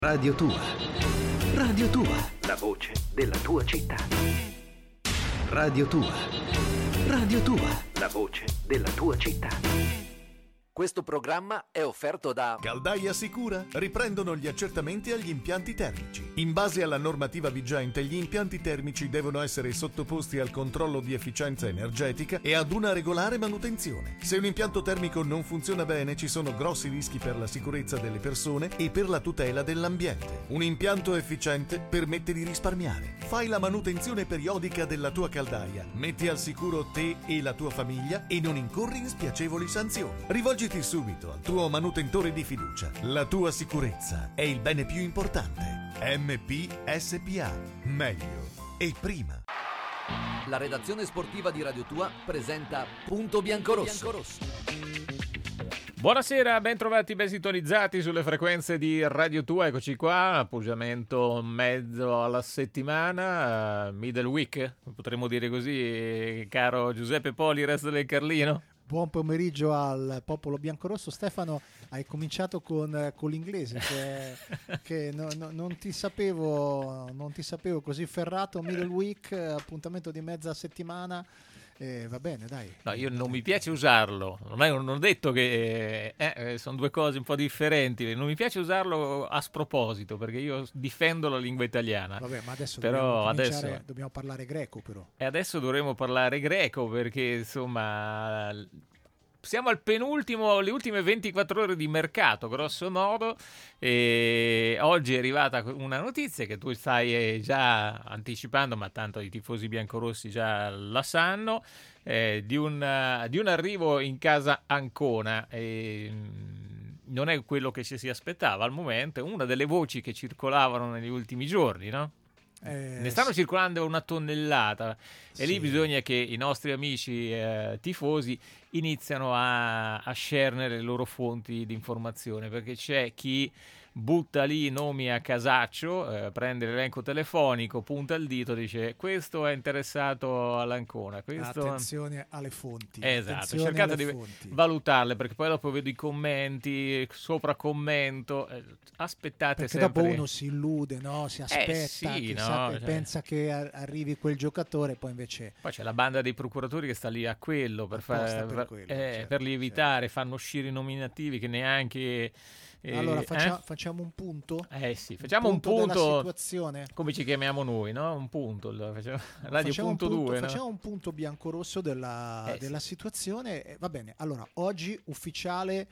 Radio Tua. Radio Tua. La voce della tua città. Radio Tua. Radio Tua. La voce della tua città. Questo programma è offerto da Caldaia Sicura. Riprendono gli accertamenti agli impianti termici. In base alla normativa vigente, gli impianti termici devono essere sottoposti al controllo di efficienza energetica e ad una regolare manutenzione. Se un impianto termico non funziona bene, ci sono grossi rischi per la sicurezza delle persone e per la tutela dell'ambiente. Un impianto efficiente permette di risparmiare. Fai la manutenzione periodica della tua caldaia, metti al sicuro te e la tua famiglia e non incorri in spiacevoli sanzioni. Rivolgiti subito al tuo manutentore di fiducia. La tua sicurezza è il bene più importante. MPSPA. Meglio e prima. la redazione sportiva di Radio Tua presenta Punto Biancorosso. Buonasera, ben trovati, ben sintonizzati sulle frequenze di Radio Tua. Eccoci qua, appuntamento mezzo alla settimana, middle week, potremmo dire così, caro Giuseppe Poli, resto del Carlino. Buon pomeriggio al popolo biancorosso. Stefano, hai cominciato con l'inglese che non ti sapevo così ferrato. Middle week, appuntamento di mezza settimana. Va bene, dai. No, io non mi piace usarlo. Non ho detto che sono due cose un po' differenti. Non mi piace usarlo a sproposito perché io difendo la lingua italiana. Vabbè, ma adesso dobbiamo parlare greco, però. E adesso dovremo parlare greco perché insomma siamo al penultimo, le ultime 24 ore di mercato, grosso modo, e oggi è arrivata una notizia che tu stai già anticipando, ma tanto i tifosi biancorossi già la sanno, di un arrivo in casa Ancona. Non è quello che ci si aspettava al momento, è una delle voci che circolavano negli ultimi giorni, no? Ne stanno circolando una tonnellata e lì bisogna che i nostri amici tifosi iniziano a scernere le loro fonti di informazione, perché c'è chi butta lì nomi a casaccio, prende l'elenco telefonico, punta il dito, dice questo è interessato all'Ancona. Attenzione alle fonti. Esatto, cercate di valutarle, perché poi dopo vedo i commenti, sopra commento, aspettate perché sempre. Dopo uno si illude, no? Si aspetta, pensa che arrivi quel giocatore, poi invece... Poi c'è la banda dei procuratori che sta lì a quello, per lievitare, fanno uscire i nominativi che neanche... Allora facciamo un punto? Facciamo un punto della situazione. Come ci chiamiamo noi, no? Un punto. Facciamo un punto biancorosso della situazione. Va bene, allora oggi ufficiale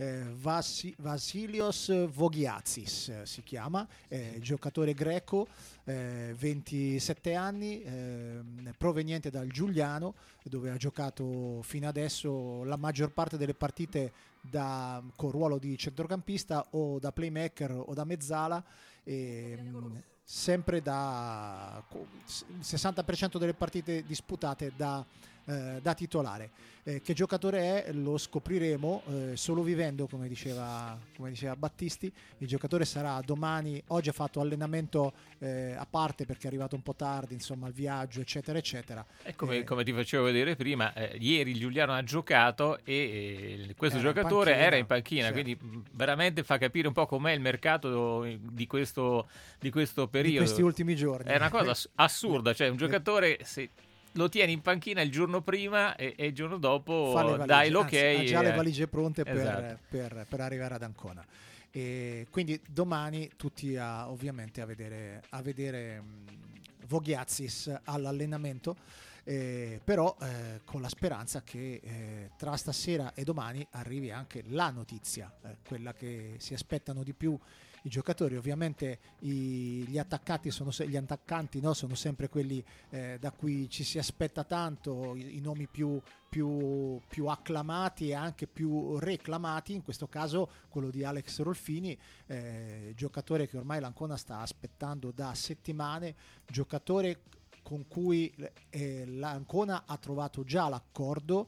Vasilios Vogiatsis si chiama, giocatore greco, 27 anni, proveniente dal Giuliano, dove ha giocato fino adesso la maggior parte delle partite con ruolo di centrocampista o da playmaker o da mezzala, sempre da 60% delle partite disputate da titolare. Che giocatore è lo scopriremo solo vivendo, come diceva Battisti. Il giocatore sarà domani. Oggi ha fatto allenamento a parte perché è arrivato un po' tardi, insomma, al viaggio, eccetera eccetera. E come ti facevo vedere prima, ieri il Giuliano ha giocato e questo giocatore era in panchina, certo. Quindi veramente fa capire un po' com'è il mercato di questo periodo, di questi ultimi giorni. È una cosa assurda, cioè un giocatore se lo tieni in panchina il giorno prima e il giorno dopo dai l'ok. Ha già le valigie pronte esatto. per arrivare ad Ancona. E quindi domani tutti ovviamente a vedere Vogiatsis all'allenamento, però con la speranza che tra stasera e domani arrivi anche la notizia, quella che si aspettano di più i giocatori. Ovviamente gli attaccanti sono sempre quelli da cui ci si aspetta tanto, i nomi più acclamati e anche più reclamati, in questo caso quello di Alex Rolfini, giocatore che ormai l'Ancona sta aspettando da settimane, giocatore con cui l'Ancona ha trovato già l'accordo,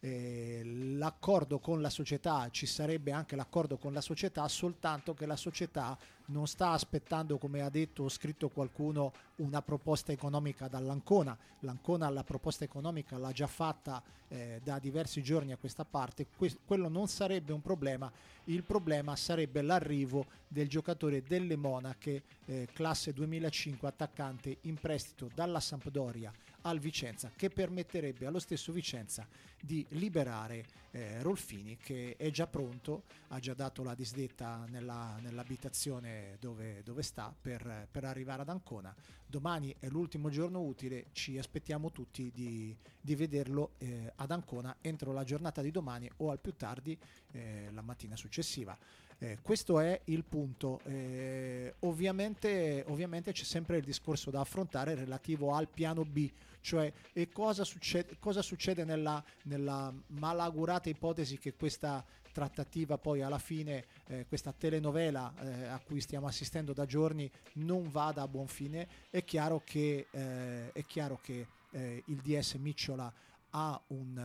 l'accordo con la società, ci sarebbe anche l'accordo con la società, soltanto che la società non sta aspettando, come ha detto o scritto qualcuno, una proposta economica dall'Ancona. L'Ancona la proposta economica l'ha già fatta da diversi giorni a questa parte. Quello non sarebbe un problema. Il problema sarebbe l'arrivo del giocatore delle Monache, classe 2005, attaccante in prestito dalla Sampdoria al Vicenza, che permetterebbe allo stesso Vicenza di liberare Rolfini, che è già pronto, ha già dato la disdetta nell'abitazione dove sta per arrivare ad Ancona. Domani è l'ultimo giorno utile, ci aspettiamo tutti di vederlo ad Ancona entro la giornata di domani o al più tardi la mattina successiva. Questo è il punto. Ovviamente c'è sempre il discorso da affrontare relativo al piano B, cioè cosa succede nella malaugurata ipotesi che questa trattativa poi alla fine, questa telenovela a cui stiamo assistendo da giorni, non vada a buon fine. È chiaro che il DS Micciola ha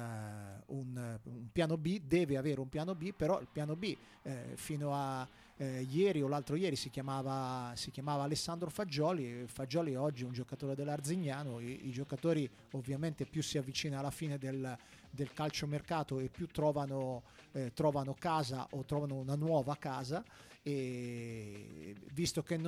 un piano B, deve avere un piano B, però il piano B fino a ieri o l'altro ieri si chiamava Alessandro Fagioli. Fagioli oggi è un giocatore dell'Arzignano. I giocatori ovviamente più si avvicina alla fine del calciomercato e più trovano casa o trovano una nuova casa, e visto che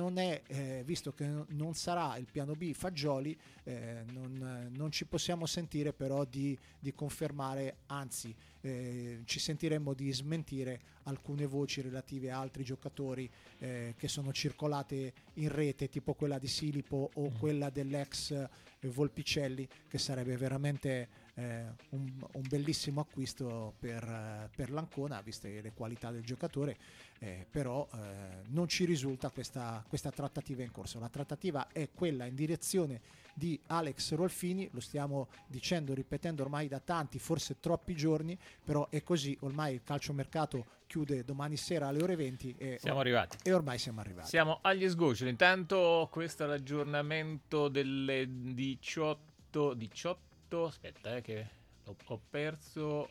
non sarà il piano B Fagioli, non ci possiamo sentire però di confermare, anzi ci sentiremmo di smentire alcune voci relative a altri giocatori che sono circolate in rete, tipo quella di Silipo o quella dell'ex Volpicelli, che sarebbe veramente un bellissimo acquisto per l'Ancona, viste le qualità del giocatore, però non ci risulta questa trattativa in corso. La trattativa è quella in direzione di Alex Rolfini, lo stiamo dicendo, ripetendo ormai da tanti, forse troppi giorni, però è così. Ormai il calciomercato chiude domani sera alle ore 20 siamo arrivati. E ormai siamo arrivati. Siamo agli sgoccioli. Intanto questo è l'aggiornamento delle 18. Aspetta, che ho perso.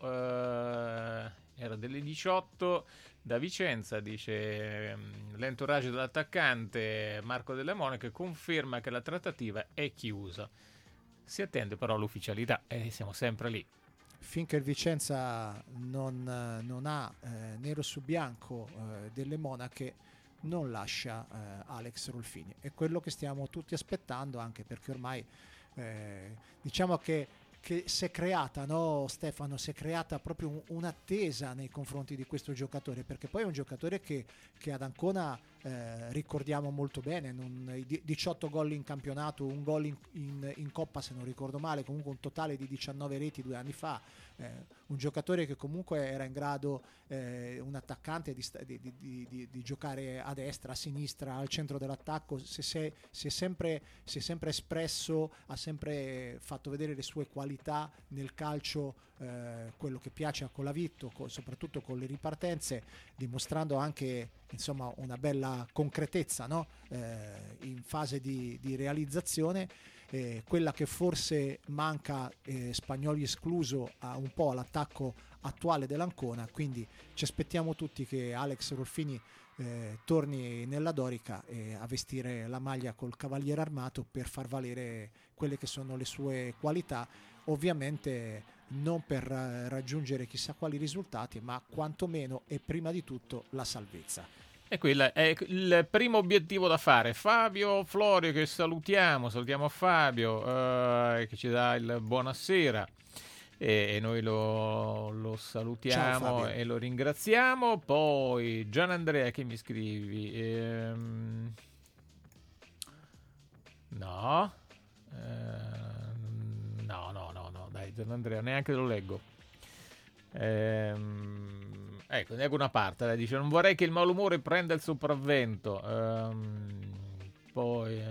Era delle 18 da Vicenza, dice l'entourage dell'attaccante Marco Delle Monache conferma che la trattativa è chiusa. Si attende però l'ufficialità e siamo sempre lì. Finché il Vicenza non ha nero su bianco Delle Monache, non lascia Alex Rolfini. È quello che stiamo tutti aspettando, anche perché ormai diciamo che si è creata, no, Stefano, si è creata proprio un'attesa nei confronti di questo giocatore, perché poi è un giocatore che ad Ancona ricordiamo molto bene, 18 gol in campionato, un gol in Coppa se non ricordo male, comunque un totale di 19 reti 2 anni fa, un giocatore che comunque era in grado, un attaccante di giocare a destra, a sinistra, al centro dell'attacco. Si è sempre espresso, ha sempre fatto vedere le sue qualità nel calcio, quello che piace a Colavitto, soprattutto con le ripartenze, dimostrando anche insomma una bella concretezza, no? In fase di realizzazione, quella che forse manca, Spagnoli escluso, un po' all'attacco attuale dell'Ancona. Quindi ci aspettiamo tutti che Alex Rolfini torni nella Dorica a vestire la maglia col cavaliere armato per far valere quelle che sono le sue qualità, ovviamente non per raggiungere chissà quali risultati, ma quantomeno e prima di tutto la salvezza. E quello è il primo obiettivo da fare. Fabio Florio, che salutiamo Fabio, che ci dà il buonasera, e noi lo salutiamo e lo ringraziamo. Poi Gianandrea, che mi scrivi? No, dai, Gianandrea, neanche lo leggo. Ecco, ne leggo una parte. Dice: non vorrei che il malumore prenda il sopravvento. Poi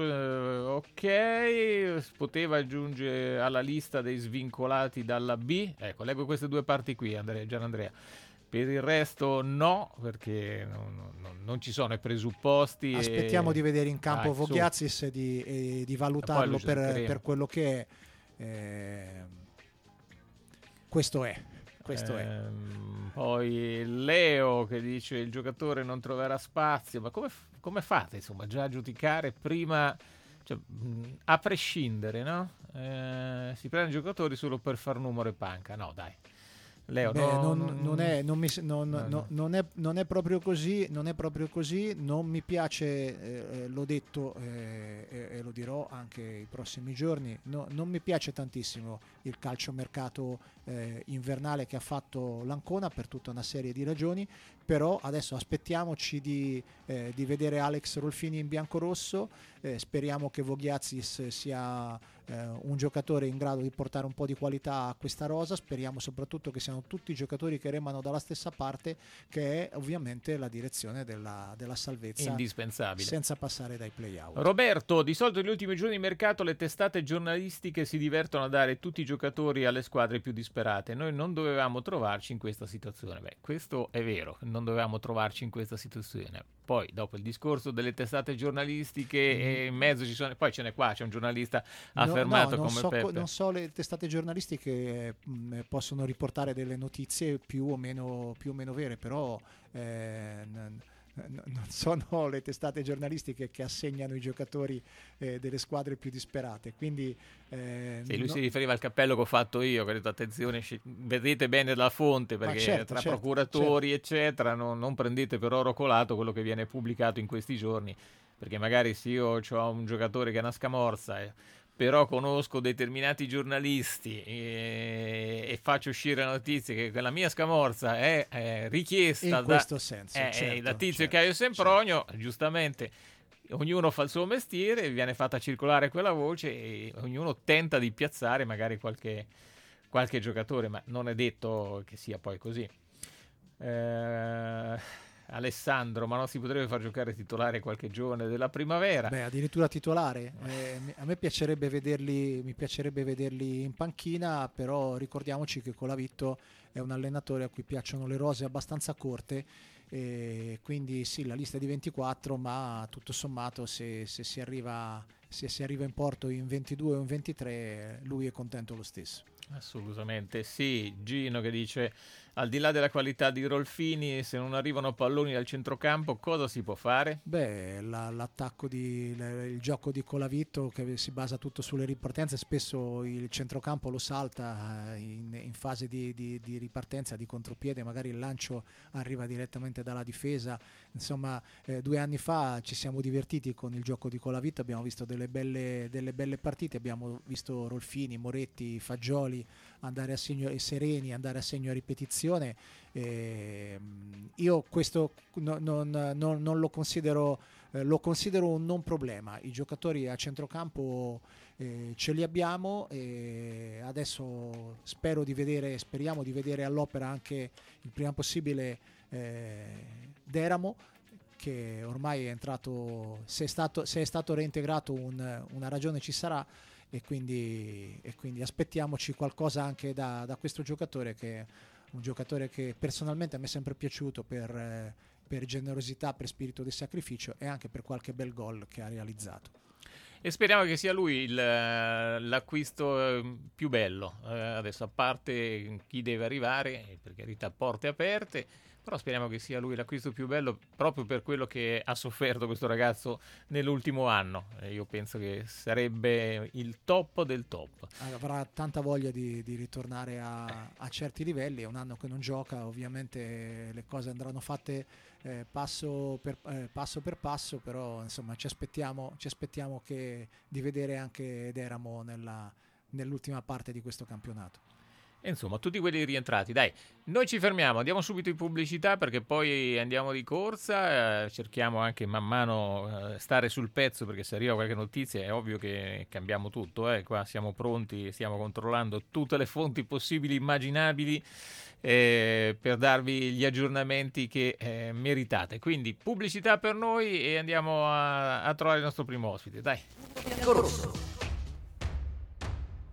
ok, poteva aggiungere alla lista dei svincolati dalla B. Ecco, leggo queste due parti qui, Gianandrea. Per il resto no, perché non ci sono i presupposti. Aspettiamo di vedere in campo Voghiazis e di valutarlo per quello che è. questo è. Poi Leo che dice il giocatore non troverà spazio, ma come fate insomma già a giudicare prima, cioè, a prescindere, no? Si prendono giocatori solo per far numero e panca, no dai. Leo, non è proprio così, non mi piace, l'ho detto e lo dirò anche i prossimi giorni, non mi piace tantissimo il calciomercato invernale che ha fatto l'Ancona per tutta una serie di ragioni, però adesso aspettiamoci di vedere Alex Rolfini in biancorosso, speriamo che Voghiazis sia un giocatore in grado di portare un po' di qualità a questa rosa, speriamo soprattutto che siano tutti giocatori che remano dalla stessa parte, che è ovviamente la direzione della salvezza, indispensabile, senza passare dai play-out. Roberto, di solito negli ultimi giorni di mercato le testate giornalistiche si divertono a dare tutti i giocatori alle squadre più disperate, noi non dovevamo trovarci in questa situazione. Questo è vero, non dovevamo trovarci in questa situazione. Poi dopo il discorso delle testate giornalistiche e in mezzo ci sono, poi c'è un giornalista affermato come Peppe. Non so, le testate giornalistiche possono riportare delle notizie più o meno vere, però non sono le testate giornalistiche che assegnano i giocatori delle squadre più disperate, quindi lui si riferiva al cappello che ho fatto io, che ho detto attenzione, vedete bene la fonte, perché tra procuratori eccetera non prendete per oro colato quello che viene pubblicato in questi giorni, perché magari se io ho un giocatore che è una scamorza però conosco determinati giornalisti e faccio uscire la notizia che la mia scamorza è richiesta in questo senso, da Tizio Caio Sempronio, giustamente ognuno fa il suo mestiere, viene fatta circolare quella voce e ognuno tenta di piazzare magari qualche giocatore, ma non è detto che sia poi così. Alessandro, ma non si potrebbe far giocare titolare qualche giovane della primavera? Addirittura titolare. A me piacerebbe vederli in panchina, però ricordiamoci che Colavitto è un allenatore a cui piacciono le rose abbastanza corte, e quindi sì, la lista è di 24, ma tutto sommato se si arriva in porto in 22 o in 23 lui è contento lo stesso. Assolutamente sì. Gino che dice al di là della qualità di Rolfini, se non arrivano palloni dal centrocampo cosa si può fare? L'attacco il gioco di Colavitto che si basa tutto sulle ripartenze, spesso il centrocampo lo salta in fase di ripartenza, di contropiede, magari il lancio arriva direttamente dalla difesa, insomma 2 anni fa ci siamo divertiti con il gioco di Colavitto, abbiamo visto delle belle partite, abbiamo visto Rolfini, Moretti, Fagioli andare a segno, Sereni andare a segno a ripetizione. Io questo non lo considero un non problema. I giocatori a centrocampo ce li abbiamo e adesso speriamo di vedere all'opera anche il prima possibile Deramo, che ormai è entrato, se è stato reintegrato una ragione ci sarà, e quindi aspettiamoci qualcosa anche da questo giocatore, che è un giocatore che personalmente a me è sempre piaciuto per generosità, per spirito di sacrificio e anche per qualche bel gol che ha realizzato. E speriamo che sia lui l'acquisto più bello, adesso a parte chi deve arrivare, per carità porte aperte, però speriamo che sia lui l'acquisto più bello proprio per quello che ha sofferto questo ragazzo nell'ultimo anno. Io penso che sarebbe il top del top. Avrà tanta voglia di ritornare a certi livelli, è un anno che non gioca, ovviamente le cose andranno fatte passo per passo, però insomma ci aspettiamo di vedere anche Deramo nell'ultima parte di questo campionato. Insomma, tutti quelli rientrati. Dai, noi ci fermiamo, andiamo subito in pubblicità perché poi andiamo di corsa, cerchiamo anche man mano stare sul pezzo, perché se arriva qualche notizia è ovvio che cambiamo tutto. Qua siamo pronti, stiamo controllando tutte le fonti possibili, immaginabili, per darvi gli aggiornamenti che meritate. Quindi pubblicità per noi e andiamo a trovare il nostro primo ospite. Dai. Bianco Rosso.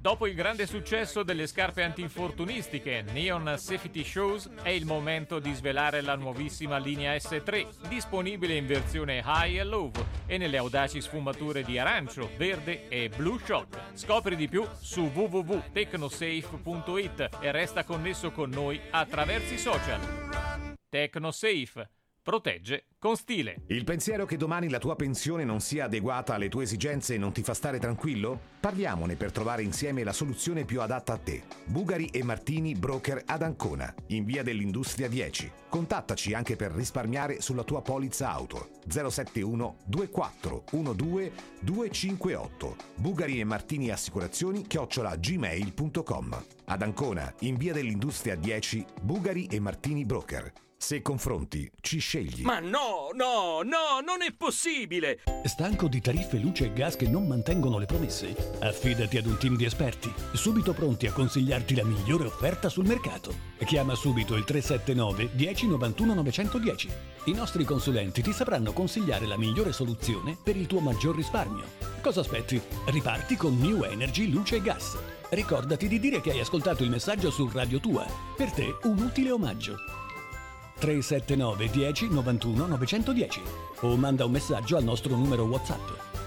Dopo il grande successo delle scarpe antinfortunistiche Neon Safety Shoes, è il momento di svelare la nuovissima linea S3, disponibile in versione High e Low e nelle audaci sfumature di arancio, verde e Blue Shock. Scopri di più su www.tecnosafe.it e resta connesso con noi attraverso i social. Tecnosafe. Protegge con stile. Il pensiero che domani la tua pensione non sia adeguata alle tue esigenze non ti fa stare tranquillo? Parliamone per trovare insieme la soluzione più adatta a te. Bugari e Martini Broker ad Ancona, in via dell'Industria 10. Contattaci anche per risparmiare sulla tua polizza auto. 071 24 12 258. Bugari e Martini Assicurazioni @gmail.com. Ad Ancona, in via dell'Industria 10, Bugari e Martini Broker. Se confronti, ci scegli. Ma no, non è possibile! Stanco di tariffe luce e gas che non mantengono le promesse? Affidati ad un team di esperti, subito pronti a consigliarti la migliore offerta sul mercato. Chiama subito il 379 10 91 910. I nostri consulenti ti sapranno consigliare la migliore soluzione per il tuo maggior risparmio. Cosa aspetti? Riparti con New Energy Luce e Gas. Ricordati di dire che hai ascoltato il messaggio su Radio Tua. Per te un utile omaggio. 379 10 91 910 o manda un messaggio al nostro numero WhatsApp.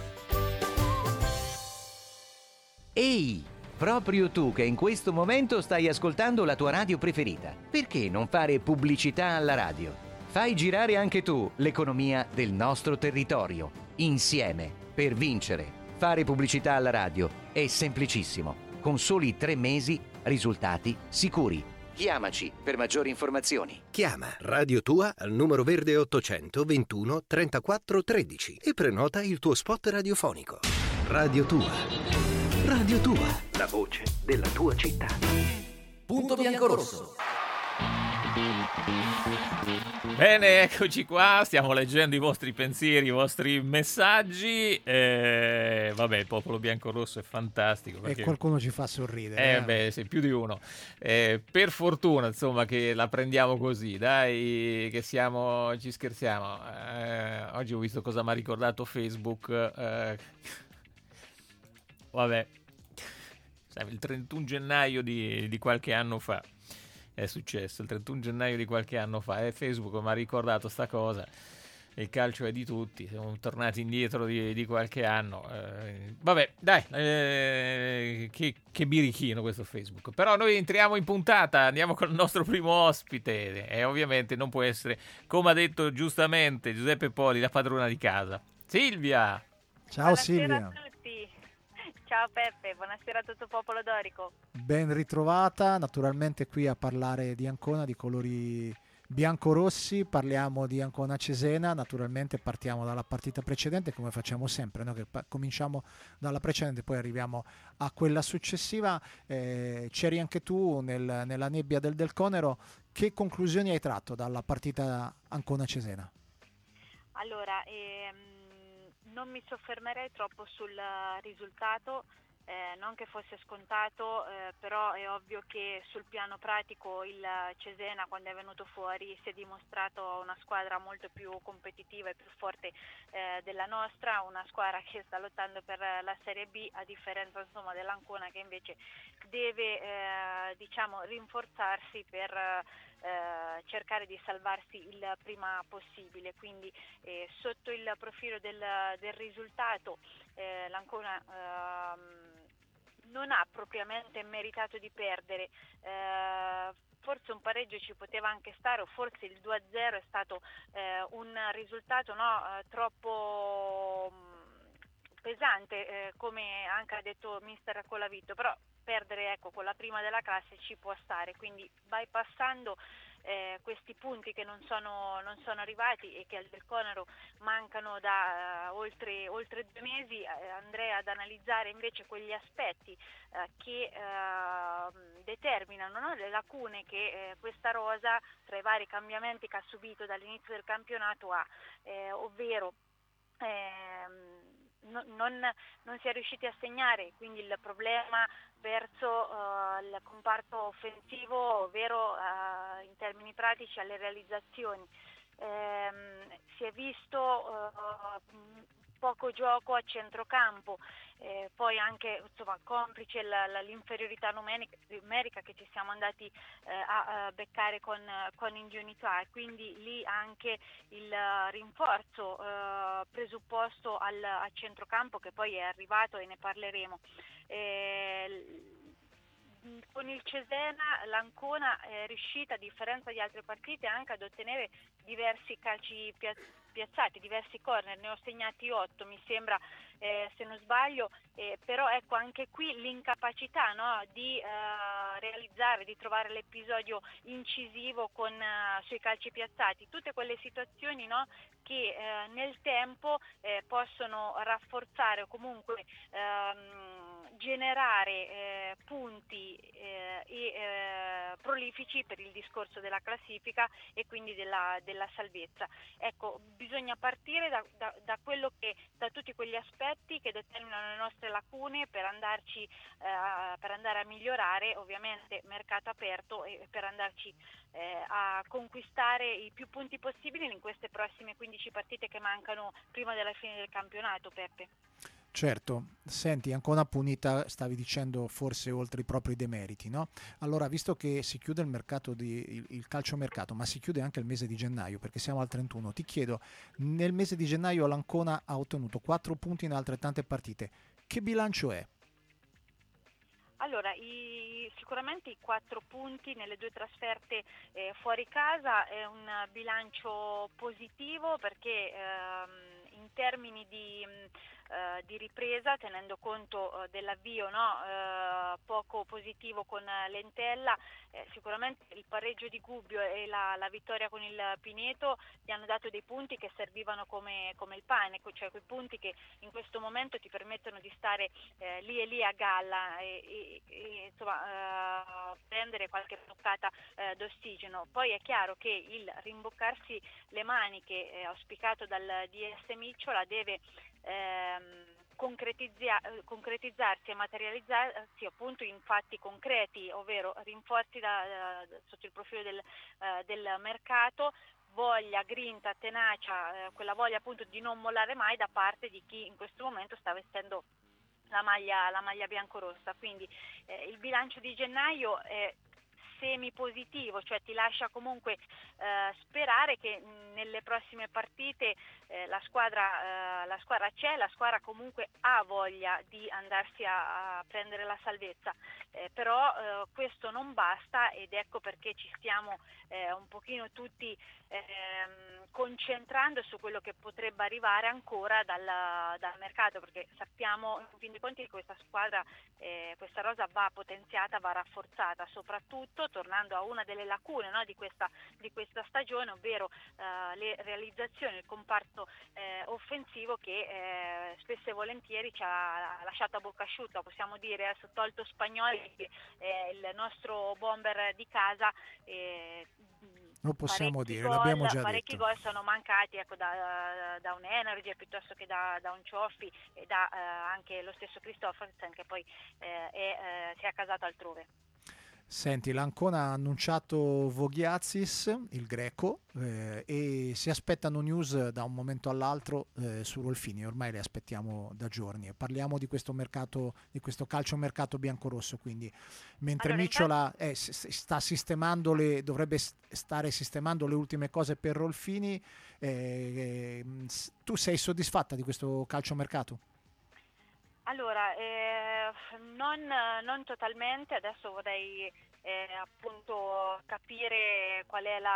Ehi, proprio tu che in questo momento stai ascoltando la tua radio preferita, perché non fare pubblicità alla radio? Fai girare anche tu l'economia del nostro territorio, insieme, per vincere. Fare pubblicità alla radio è semplicissimo, con soli 3 mesi, risultati sicuri. Chiamaci per maggiori informazioni. Chiama Radio Tua al numero verde 821 34 13 e prenota il tuo spot radiofonico. Radio Tua. Radio Tua. La voce della tua città. Punto biancorosso. Bene, eccoci qua, stiamo leggendo i vostri pensieri, i vostri messaggi. Vabbè, il popolo biancorosso è fantastico. E qualcuno ci fa sorridere. Beh, sì, più di uno. Per fortuna, insomma, che la prendiamo così, dai, che ci scherziamo. Oggi ho visto cosa mi ha ricordato Facebook. Vabbè, il 31 gennaio di qualche anno fa. È successo il 31 gennaio di qualche anno fa e Facebook mi ha ricordato sta cosa. Il calcio è di tutti, siamo tornati indietro di qualche anno. Vabbè, dai, che birichino questo Facebook. Però noi entriamo in puntata, andiamo con il nostro primo ospite e ovviamente non può essere, come ha detto giustamente Giuseppe Poli, la padrona di casa. Silvia! Ciao Buonasera Silvia! a tutti. Ciao Peppe, buonasera a tutto il popolo dorico. Ben ritrovata, naturalmente qui a parlare di Ancona, di colori biancorossi, parliamo di Ancona Cesena, naturalmente partiamo dalla partita precedente come facciamo sempre, no? Che cominciamo dalla precedente poi arriviamo a quella successiva. C'eri anche tu nella nebbia del Conero, che conclusioni hai tratto dalla partita Ancona Cesena? Allora, non mi soffermerei troppo sul risultato, non che fosse scontato, però è ovvio che sul piano pratico il Cesena, quando è venuto fuori, si è dimostrato una squadra molto più competitiva e più forte della nostra, una squadra che sta lottando per la Serie B, a differenza insomma dell'Ancona, che invece deve rinforzarsi per cercare di salvarsi il prima possibile. Quindi sotto il profilo del risultato l'Ancona non ha propriamente meritato di perdere, forse un pareggio ci poteva anche stare, o forse il 2-0 è stato un risultato troppo pesante, come anche ha detto mister Colavito, però perdere con la prima della classe ci può stare, quindi bypassando questi punti che non sono arrivati e che al Del Conero mancano da oltre 2 mesi, andrei ad analizzare invece quegli aspetti che determinano le lacune che questa rosa, tra i vari cambiamenti che ha subito dall'inizio del campionato, ha, ovvero non si è riusciti a segnare, quindi il problema verso il comparto offensivo, ovvero in termini pratici alle realizzazioni. Si è visto poco gioco a centrocampo, poi anche insomma complice l'inferiorità numerica che ci siamo andati a beccare con Ingenuità, e quindi lì anche il rinforzo presupposto a centrocampo, che poi è arrivato e ne parleremo. Con il Cesena l'Ancona è riuscita, a differenza di altre partite, anche ad ottenere diversi calci piazzati, diversi corner, ne ho segnati 8 mi sembra, se non sbaglio, però ecco anche qui l'incapacità, no, di realizzare, di trovare l'episodio incisivo sui calci piazzati, tutte quelle situazioni, no, che nel tempo possono rafforzare o comunque generare punti prolifici per il discorso della classifica e quindi della salvezza. Ecco, bisogna partire da quello da tutti quegli aspetti che determinano le nostre lacune per andare a migliorare, ovviamente mercato aperto, e per andarci a conquistare i più punti possibili in queste prossime 15 partite che mancano prima della fine del campionato, Peppe. Certo, senti, Ancona punita, stavi dicendo, forse oltre i propri demeriti, no? Allora, visto che si chiude il mercato il calciomercato, ma si chiude anche il mese di gennaio, perché siamo al 31, ti chiedo, nel mese di gennaio l'Ancona ha ottenuto 4 punti in altrettante partite. Che bilancio è? Allora, sicuramente i 4 punti nelle 2 trasferte fuori casa è un bilancio positivo, perché in termini di ripresa, tenendo conto dell'avvio, no, poco positivo con l'Entella, sicuramente il pareggio di Gubbio e la vittoria con il Pineto gli hanno dato dei punti che servivano come il pane, cioè quei punti che in questo momento ti permettono di stare lì e lì a galla e insomma prendere qualche boccata d'ossigeno. Poi è chiaro che il rimboccarsi le maniche auspicato dal DS Micciola deve concretizzarsi e materializzarsi appunto in fatti concreti, ovvero rinforzi sotto il profilo del mercato, voglia, grinta, tenacia, quella voglia appunto di non mollare mai da parte di chi in questo momento sta vestendo la maglia biancorossa. Quindi il bilancio di gennaio è semi positivo, cioè ti lascia comunque sperare che nelle prossime partite la squadra c'è, la squadra comunque ha voglia di andarsi a prendere la salvezza, però questo non basta, ed ecco perché ci stiamo un pochino tutti concentrando su quello che potrebbe arrivare ancora dal mercato, perché sappiamo in fin dei conti che questa squadra, questa rosa va potenziata, va rafforzata, soprattutto tornando a una delle lacune, no, di questa stagione, ovvero le realizzazioni, il comparto offensivo che spesso e volentieri ci ha lasciato a bocca asciutta, possiamo dire, adesso tolto Spagnoli, il nostro bomber di casa. Lo possiamo dire, gol, l'abbiamo già parecchi detto. gol sono mancati, ecco, da un Energy piuttosto che da un Cioffi e da anche lo stesso Christophersen, che poi si è accasato altrove. Senti, l'Ancona ha annunciato Voghiazis, il greco, e si aspettano news da un momento all'altro su Rolfini. Ormai le aspettiamo da giorni. Parliamo di questo mercato, di questo calciomercato biancorosso. Quindi, mentre allora, Micciola sta dovrebbe stare sistemando le ultime cose per Rolfini, tu sei soddisfatta di questo calciomercato? Allora, non totalmente, adesso vorrei appunto capire qual è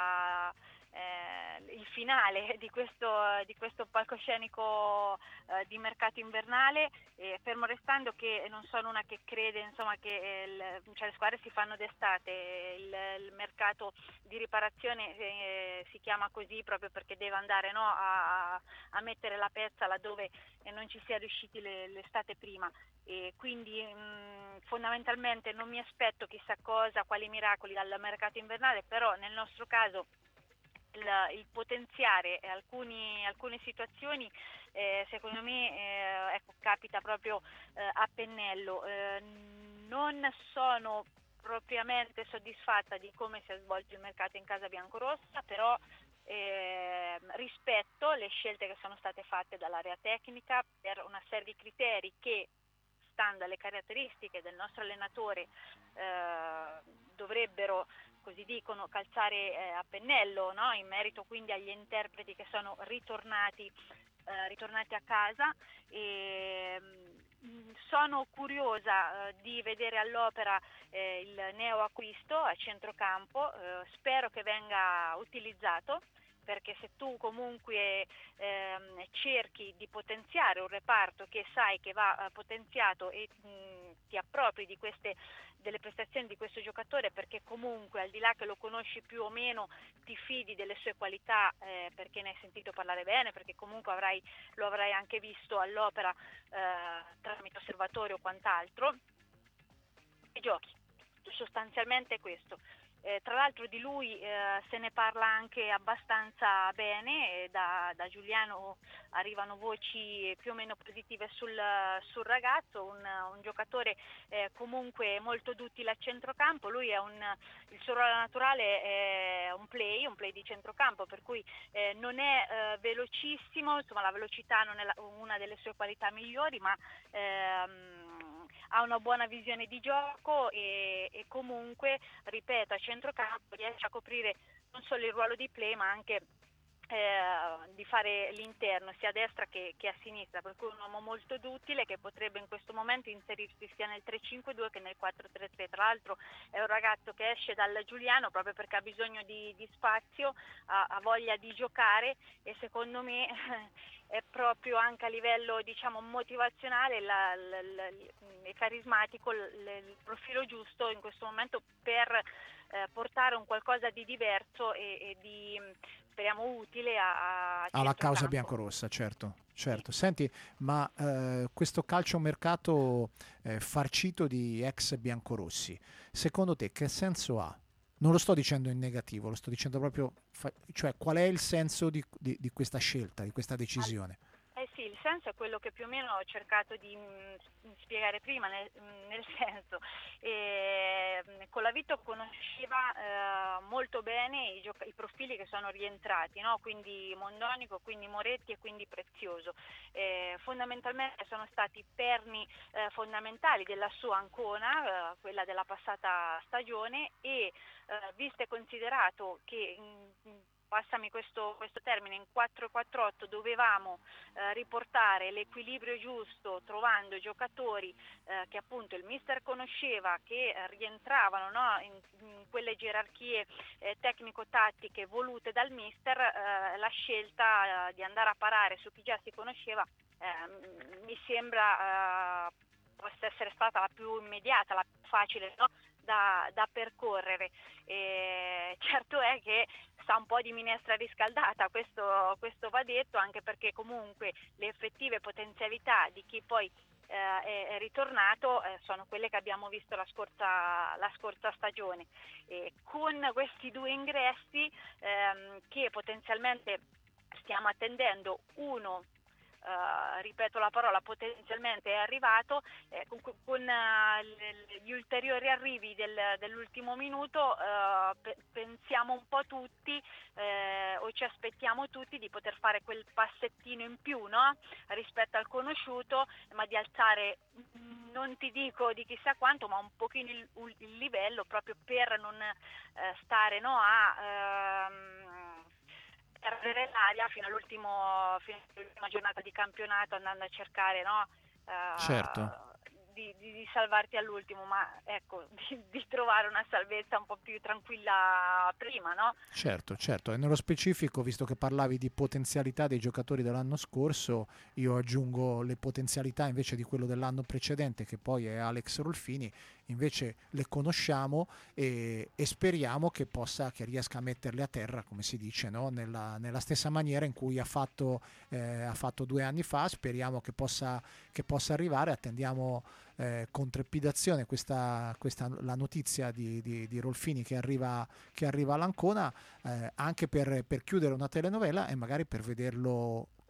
il finale di questo palcoscenico di mercato invernale, fermo restando che non sono una che crede, insomma, che le squadre si fanno d'estate, il mercato di riparazione si chiama così proprio perché deve andare, no, a mettere la pezza laddove non ci sia riusciti l'estate prima, e quindi fondamentalmente non mi aspetto chissà cosa, quali miracoli dal mercato invernale, però nel nostro caso il potenziare alcune situazioni secondo me ecco, capita proprio a pennello. Non sono propriamente soddisfatta di come si è svolto il mercato in casa biancorossa, però rispetto le scelte che sono state fatte dall'area tecnica per una serie di criteri che, stando alle caratteristiche del nostro allenatore, dovrebbero, così dicono, calzare a pennello, no? In merito quindi agli interpreti che sono ritornati a casa. Sono curiosa di vedere all'opera il neo acquisto a centrocampo, spero che venga utilizzato, perché se tu comunque cerchi di potenziare un reparto che sai che va potenziato e ti appropri delle prestazioni di questo giocatore, perché comunque al di là che lo conosci più o meno ti fidi delle sue qualità, perché ne hai sentito parlare bene, perché comunque lo avrai anche visto all'opera tramite osservatorio o quant'altro, e giochi, sostanzialmente questo. Tra l'altro di lui se ne parla anche abbastanza bene, da Giuliano arrivano voci più o meno positive sul ragazzo, un giocatore comunque molto duttile a centrocampo. Lui il suo ruolo naturale è un play di centrocampo, per cui non è velocissimo, insomma la velocità non è una delle sue qualità migliori, ma ha una buona visione di gioco e comunque, ripeto, a centrocampo riesce a coprire non solo il ruolo di play, ma anche di fare l'interno sia a destra che a sinistra, per cui un uomo molto duttile che potrebbe in questo momento inserirsi sia nel 3-5-2 che nel 4-3-3. Tra l'altro è un ragazzo che esce dal Giuliano proprio perché ha bisogno di spazio, ha voglia di giocare, e secondo me è proprio anche a livello, diciamo, motivazionale e carismatico il profilo giusto in questo momento per portare un qualcosa di diverso e di, speriamo, utile alla causa biancorossa, certo. Senti, ma questo calciomercato farcito di ex biancorossi, secondo te che senso ha? Non lo sto dicendo in negativo, lo sto dicendo proprio, cioè qual è il senso di questa scelta, di questa decisione? Sì, il senso è quello che più o meno ho cercato di spiegare prima, nel senso, Colavito conosceva molto bene i profili che sono rientrati, no? Quindi Mondonico, quindi Moretti e quindi Prezioso. Fondamentalmente sono stati perni fondamentali della sua Ancona, quella della passata stagione, e visto e considerato che passami questo termine, in 4-4-8 dovevamo riportare l'equilibrio giusto, trovando giocatori che appunto il mister conosceva, che rientravano, no, in quelle gerarchie tecnico-tattiche volute dal mister, la scelta di andare a parare su chi già si conosceva mi sembra possa essere stata la più immediata, la più facile, no? Da percorrere. Certo è che sta un po' di minestra riscaldata, questo va detto, anche perché comunque le effettive potenzialità di chi poi è ritornato sono quelle che abbiamo visto la scorsa stagione. Con questi due ingressi che potenzialmente stiamo attendendo, uno, ripeto la parola, potenzialmente è arrivato, con gli ulteriori arrivi dell'ultimo minuto pensiamo un po' tutti o ci aspettiamo tutti di poter fare quel passettino in più, no? Rispetto al conosciuto, ma di alzare, non ti dico di chissà quanto, ma un pochino il livello, proprio per non stare, no, a perdere l'aria fino all'ultima giornata di campionato, andando a cercare, no, certo, di salvarti all'ultimo, ma ecco, di trovare una salvezza un po' più tranquilla prima, no? Certo, e nello specifico, visto che parlavi di potenzialità dei giocatori dell'anno scorso, io aggiungo le potenzialità invece di quello dell'anno precedente, che poi è Alex Rolfini. Invece le conosciamo e speriamo che riesca a metterle a terra, come si dice, no? nella stessa maniera in cui ha fatto 2 anni fa. Speriamo che possa arrivare. Attendiamo con trepidazione la notizia di Rolfini che arriva all'Ancona, anche per chiudere una telenovela e magari per vederlo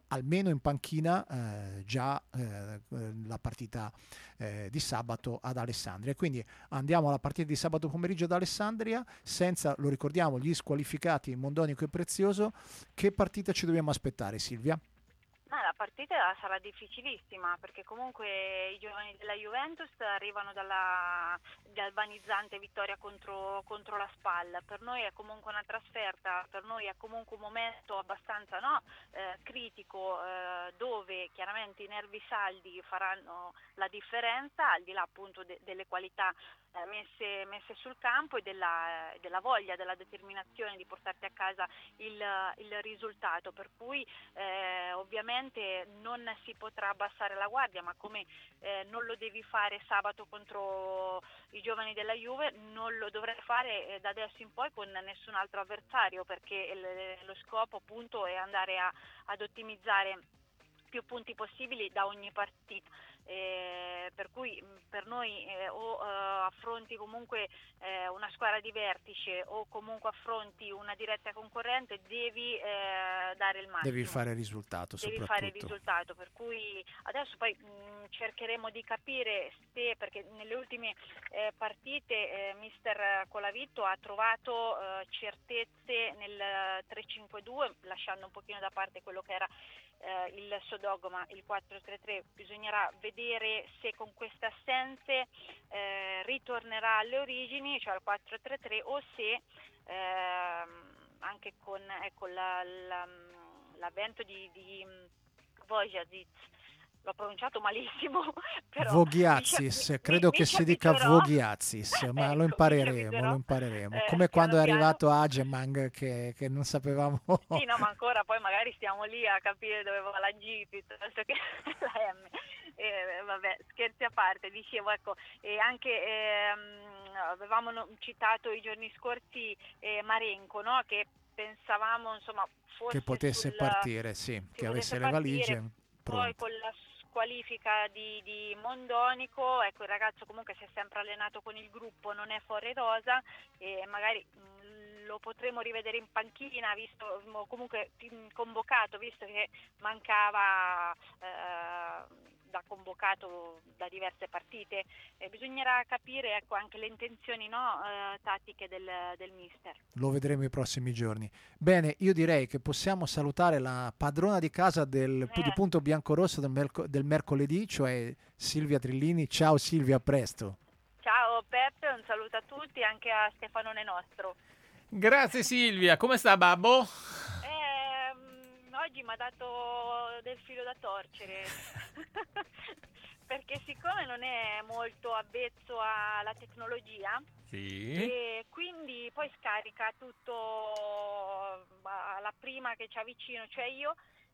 almeno in panchina già la partita di sabato ad Alessandria. Quindi andiamo alla partita di sabato pomeriggio ad Alessandria senza, lo ricordiamo, gli squalificati Mondonico e Prezioso. Che partita ci dobbiamo aspettare, Silvia? La partita sarà difficilissima perché comunque i giovani della Juventus arrivano dalla galvanizzante vittoria contro la SPAL. Per noi è comunque una trasferta, per noi è comunque un momento abbastanza critico dove chiaramente i nervi saldi faranno la differenza, al di là appunto delle qualità messe sul campo e della voglia, della determinazione di portarti a casa il risultato, per cui ovviamente non si potrà abbassare la guardia, ma come non lo devi fare sabato contro i giovani della Juve, non lo dovrai fare da adesso in poi con nessun altro avversario, perché lo scopo appunto è andare ad ottimizzare più punti possibili da ogni partita. Per cui per noi o affronti comunque una squadra di vertice o comunque affronti una diretta concorrente, devi dare il massimo. Devi fare il risultato, devi fare il risultato, per cui adesso poi cercheremo di capire se, perché nelle ultime partite mister Colavitto ha trovato certezze nel 3-5-2, lasciando un pochino da parte quello che era il suo dogma, il 4-3-3. Bisognerà vedere se con queste assenze ritornerà alle origini, cioè al 4-3-3, o se anche con l'avvento di Vojazic, l'ho pronunciato malissimo, però Vogiazis, credo che si dica Vogiazis, ma lo impareremo. Come quando è arrivato Agemang che non sapevamo. Sì, no, ma ancora poi magari stiamo lì a capire dove va la G piuttosto che la M. Vabbè, scherzi a parte, dicevo, ecco, anche avevamo citato i giorni scorsi Marenco, no? Che pensavamo, insomma, forse che potesse partire, sì, che avesse le valigie pronte. Poi con la qualifica di Mondonico, ecco, il ragazzo comunque si è sempre allenato con il gruppo, non è fuori rosa, e magari lo potremo rivedere in panchina, visto comunque convocato, visto che mancava da convocato da diverse partite. Bisognerà capire, ecco, anche le intenzioni tattiche del mister. Lo vedremo i prossimi giorni. Bene, io direi che possiamo salutare la padrona di casa di Punto Biancorosso del mercoledì, cioè Silvia Trillini. Ciao Silvia, a presto. Ciao Peppe, un saluto a tutti, anche a Stefanone nostro. Grazie Silvia, come sta babbo? Oggi mi ha dato del filo da torcere perché siccome non è molto avvezzo alla tecnologia, sì, e quindi poi scarica tutto alla prima che c'ha vicino, cioè io,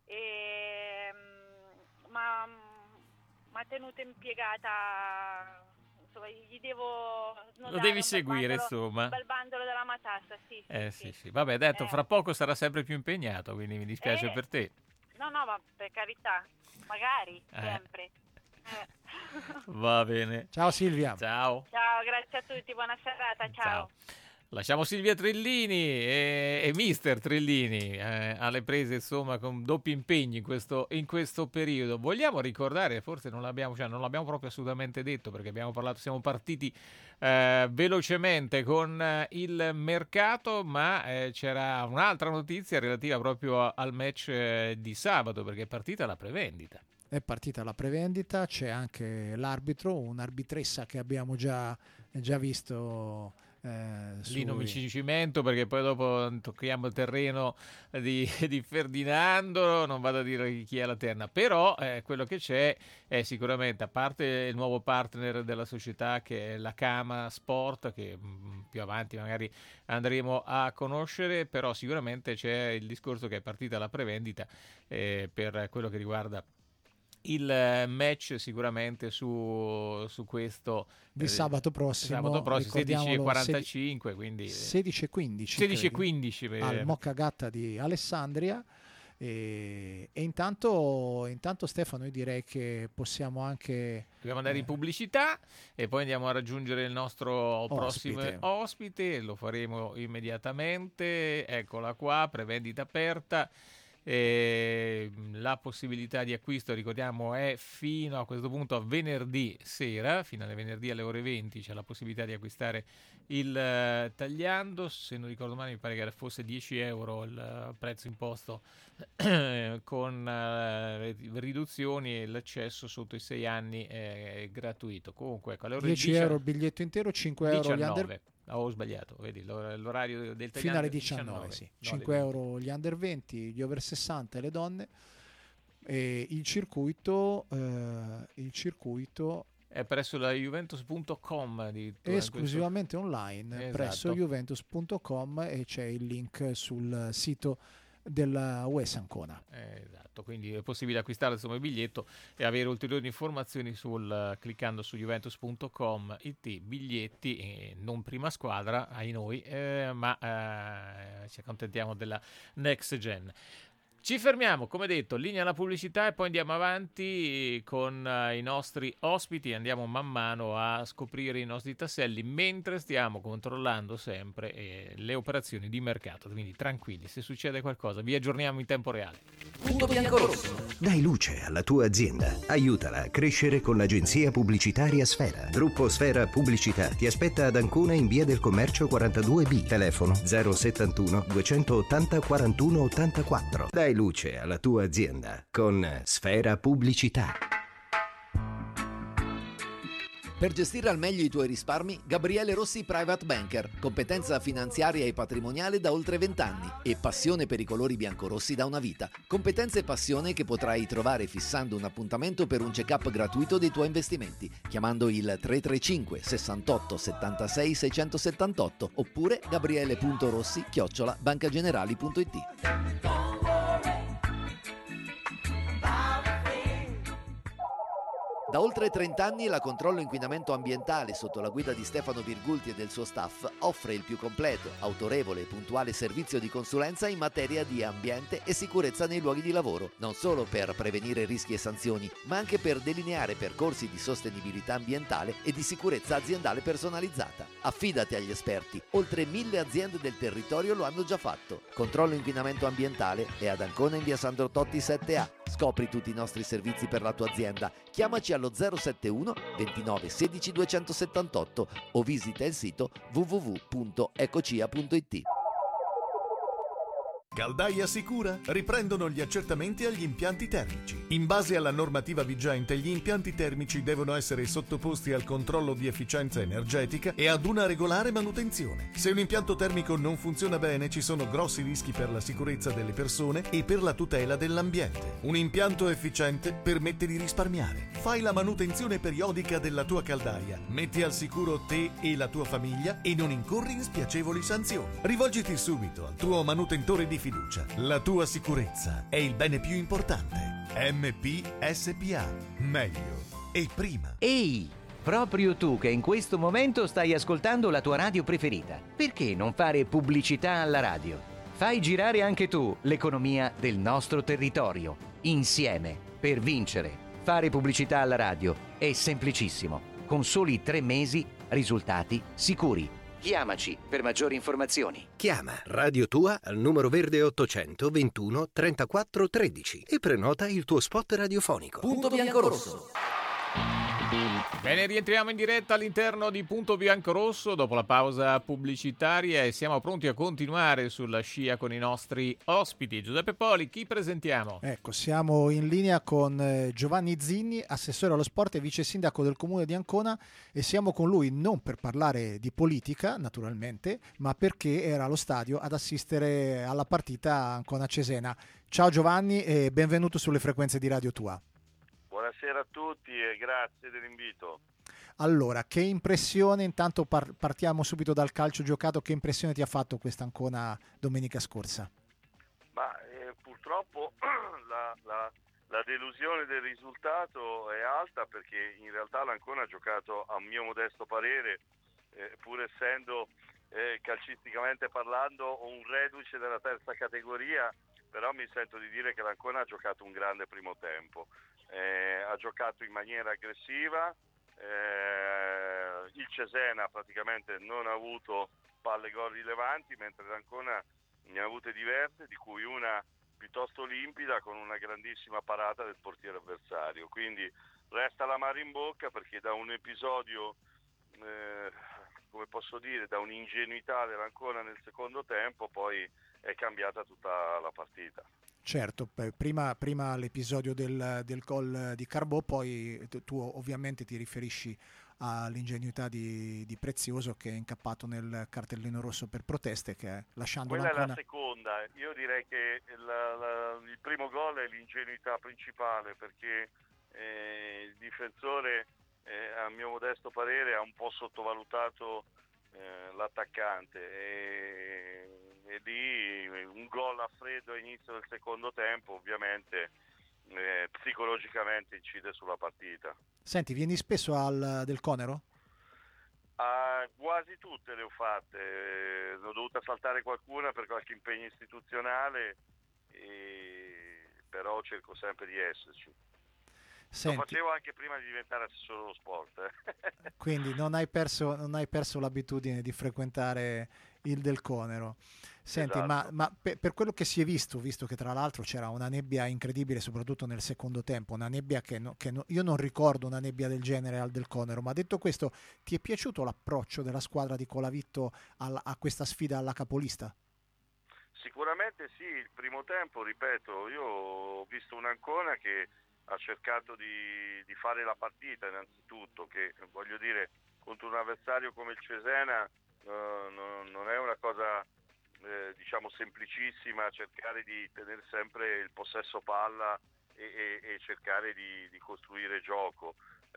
ma ha tenuto impiegata. Insomma, gli devo lo devi seguire, insomma. Un bel bandolo della matassa, sì. Sì. Vabbè, detto, fra poco sarà sempre più impegnato, quindi mi dispiace per te. No, ma per carità, magari, sempre. Va bene. Ciao Silvia. Ciao, grazie a tutti, buona serata, ciao. Lasciamo Silvia Trillini e mister Trillini alle prese, insomma, con doppi impegni in questo periodo. Vogliamo ricordare, forse non l'abbiamo proprio assolutamente detto, perché siamo partiti velocemente con il mercato, ma c'era un'altra notizia relativa proprio al match di sabato, perché è partita la prevendita. È partita la prevendita, c'è anche l'arbitro, un'arbitressa che abbiamo già visto. Lì non mi ci cimento, perché poi dopo tocchiamo il terreno di Ferdinando, non vado a dire chi è la terna, però quello che c'è è sicuramente, a parte il nuovo partner della società che è la Cama Sport, che più avanti magari andremo a conoscere, però sicuramente c'è il discorso che è partita la prevendita per quello che riguarda il match, sicuramente su questo di sabato prossimo 16:45, quindi 16:15 al Moccagatta di Alessandria. E intanto Stefano, io direi che possiamo anche dobbiamo andare in pubblicità e poi andiamo a raggiungere il nostro prossimo ospite, lo faremo immediatamente. Eccola qua, prevendita aperta. La possibilità di acquisto, ricordiamo, è fino a questo punto a venerdì sera, fino alle venerdì alle ore 20 c'è la possibilità di acquistare il tagliando. Se non ricordo male mi pare che fosse 10 euro il prezzo imposto con riduzioni, e l'accesso sotto i 6 anni è gratuito. Comunque ecco, alle ore 10 euro il biglietto intero, 5 euro 19. gli under... Ho sbagliato, vedi l'orario del tagliando fino alle 19, sì. 5 euro gli under 20, gli over 60 e le donne. E il circuito è presso la Juventus.com esclusivamente online, esatto. Presso Juventus.com, e c'è il link sul sito della US Ancona. Esatto, quindi è possibile acquistare insomma il biglietto e avere ulteriori informazioni cliccando su Juventus.com it biglietti, non prima squadra ai noi, ma ci accontentiamo della Next Gen. Ci fermiamo, come detto, linea alla pubblicità e poi andiamo avanti con i nostri ospiti, andiamo man mano a scoprire i nostri tasselli mentre stiamo controllando sempre le operazioni di mercato, quindi tranquilli, se succede qualcosa vi aggiorniamo in tempo reale. Punto Biancorosso. Dai luce alla tua azienda, aiutala a crescere con l'agenzia pubblicitaria Sfera. Gruppo Sfera Pubblicità ti aspetta ad Ancona in via del Commercio 42B, telefono 071 280 41 84. Dai luce alla tua azienda con Sfera Pubblicità. Per gestire al meglio i tuoi risparmi, Gabriele Rossi Private Banker, competenza finanziaria e patrimoniale da oltre 20 anni e passione per i colori biancorossi da una vita. Competenza e passione che potrai trovare fissando un appuntamento per un check-up gratuito dei tuoi investimenti, chiamando il 335 68 76 678 oppure gabriele.rossi@bancagenerali.it. Da oltre 30 anni la Controllo Inquinamento Ambientale, sotto la guida di Stefano Virgulti e del suo staff, offre il più completo, autorevole e puntuale servizio di consulenza in materia di ambiente e sicurezza nei luoghi di lavoro, non solo per prevenire rischi e sanzioni, ma anche per delineare percorsi di sostenibilità ambientale e di sicurezza aziendale personalizzata. Affidati agli esperti, oltre 1000 aziende del territorio lo hanno già fatto. Controllo Inquinamento Ambientale è ad Ancona in via Sandro Totti 7A. Scopri tutti i nostri servizi per la tua azienda. Chiamaci allo 071 29 16 278 o visita il sito www.ecocia.it. Caldaia Sicura riprendono gli accertamenti agli impianti termici. In base alla normativa vigente, gli impianti termici devono essere sottoposti al controllo di efficienza energetica e ad una regolare manutenzione. Se un impianto termico non funziona bene, ci sono grossi rischi per la sicurezza delle persone e per la tutela dell'ambiente. Un impianto efficiente permette di risparmiare. Fai la manutenzione periodica della tua caldaia, metti al sicuro te e la tua famiglia e non incorri in spiacevoli sanzioni. Rivolgiti subito al tuo manutentore di fiducia. La tua sicurezza è il bene più importante. MP SPA. Meglio e prima. Ehi, proprio tu che in questo momento stai ascoltando la tua radio preferita, perché non fare pubblicità alla radio? Fai girare anche tu l'economia del nostro territorio. Insieme, per vincere. Fare pubblicità alla radio è semplicissimo. Con soli 3 mesi, risultati sicuri. Chiamaci per maggiori informazioni. Chiama Radio Tua al numero verde 800 21 34 13 e prenota il tuo spot radiofonico. Punto Biancorosso. Bene, rientriamo in diretta all'interno di Punto Biancorosso dopo la pausa pubblicitaria e siamo pronti a continuare sulla scia con i nostri ospiti. Giuseppe Poli, chi presentiamo? Ecco, siamo in linea con Giovanni Zinni, assessore allo sport e vice sindaco del comune di Ancona, e siamo con lui non per parlare di politica, naturalmente, ma perché era allo stadio ad assistere alla partita Ancona-Cesena. Ciao Giovanni e benvenuto sulle frequenze di Radio Tua. Buonasera a tutti e grazie dell'invito. Allora, che impressione, intanto partiamo subito dal calcio giocato, che impressione ti ha fatto questa Ancona domenica scorsa? Ma purtroppo la delusione del risultato è alta, perché in realtà l'Ancona ha giocato, a mio modesto parere, pur essendo calcisticamente parlando un reduce della terza categoria, però mi sento di dire che l'Ancona ha giocato un grande primo tempo. Ha giocato in maniera aggressiva, il Cesena praticamente non ha avuto palle gol rilevanti, mentre l'Ancona ne ha avute diverse, di cui una piuttosto limpida, con una grandissima parata del portiere avversario. Quindi resta l'amaro in bocca, perché da un episodio, come posso dire, da un'ingenuità dell'Ancona nel secondo tempo, poi è cambiata tutta la partita. Certo, prima l'episodio del gol di Carbò, poi tu ovviamente ti riferisci all'ingenuità di Prezioso, che è incappato nel cartellino rosso per proteste, che lasciando quella l'Ancona... è la seconda. Io direi che il primo gol è l'ingenuità principale, perché il difensore, a mio modesto parere, ha un po' sottovalutato l'attaccante, e lì un gol a freddo all'inizio del secondo tempo ovviamente psicologicamente incide sulla partita. Senti, vieni spesso del Conero? Quasi tutte le ho fatte, ho dovuta saltare qualcuna per qualche impegno istituzionale, però cerco sempre di esserci. Senti, lo facevo anche prima di diventare assessore dello sport. Quindi non hai perso l'abitudine di frequentare il Del Conero. Senti, Esatto. ma per quello che si è visto che tra l'altro c'era una nebbia incredibile, soprattutto nel secondo tempo, una nebbia io non ricordo una nebbia del genere al Del Conero, ma detto questo, ti è piaciuto l'approccio della squadra di Colavitto a questa sfida alla capolista? Sicuramente sì, il primo tempo, ripeto, io ho visto un'Ancona che ha cercato di fare la partita innanzitutto, che voglio dire, contro un avversario come il Cesena non è una cosa diciamo semplicissima, cercare di tenere sempre il possesso palla e cercare di costruire gioco.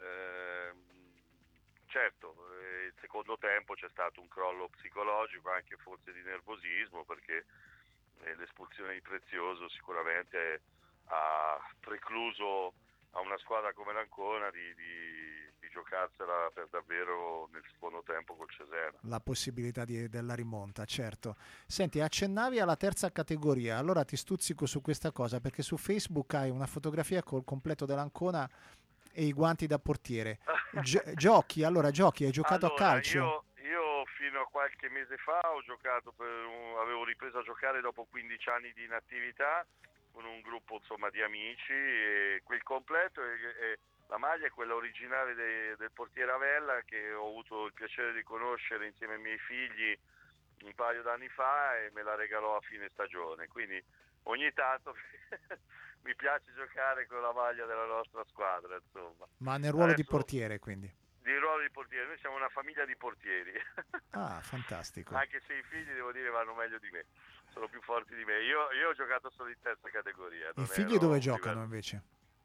Certo, il secondo tempo c'è stato un crollo psicologico, anche forse di nervosismo, perché l'espulsione di Prezioso sicuramente ha precluso a una squadra come l'Ancona di giocarsela per davvero nel secondo tempo col Cesena. La possibilità della rimonta, certo. Senti, accennavi alla terza categoria, allora ti stuzzico su questa cosa, perché su Facebook hai una fotografia col completo dell'Ancona e i guanti da portiere. Giochi, hai giocato a calcio? Io fino a qualche mese fa ho giocato avevo ripreso a giocare dopo 15 anni di inattività con un gruppo insomma di amici, e quel completo la maglia è quella originale del portiere Avella, che ho avuto il piacere di conoscere insieme ai miei figli un paio d'anni fa, e me la regalò a fine stagione, quindi ogni tanto mi piace giocare con la maglia della nostra squadra, insomma. Ma nel ruolo di portiere, quindi? Di ruolo di portiere, noi siamo una famiglia di portieri. Ah, fantastico. Anche se i figli, devo dire, vanno meglio di me, sono più forti di me. Io ho giocato solo in terza categoria. I figli dove giocano invece?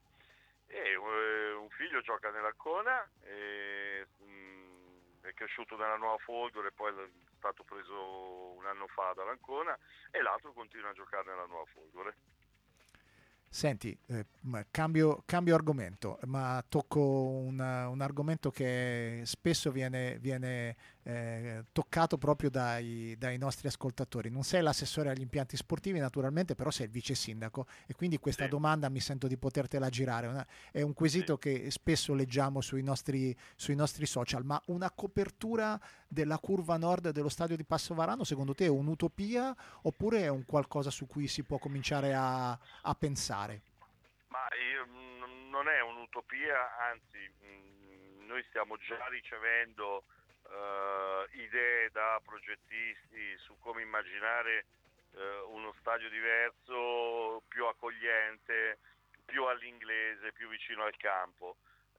Un figlio gioca nell'Ancona, è cresciuto nella Nuova Folgore e poi è stato preso un anno fa dall'Ancona, e l'altro continua a giocare nella Nuova Folgore. Senti, cambio argomento, ma tocco un argomento che spesso viene toccato proprio dai nostri ascoltatori. Non sei l'assessore agli impianti sportivi, naturalmente, però sei il vice sindaco, e quindi questa domanda mi sento di potertela girare. È un quesito che spesso leggiamo sui nostri social, ma una copertura della curva nord dello stadio di Passovarano, secondo te è un'utopia oppure è un qualcosa su cui si può cominciare a pensare? Ma non è un'utopia, anzi noi stiamo già ricevendo idee da progettisti su come immaginare uno stadio diverso, più accogliente, più all'inglese, più vicino al campo.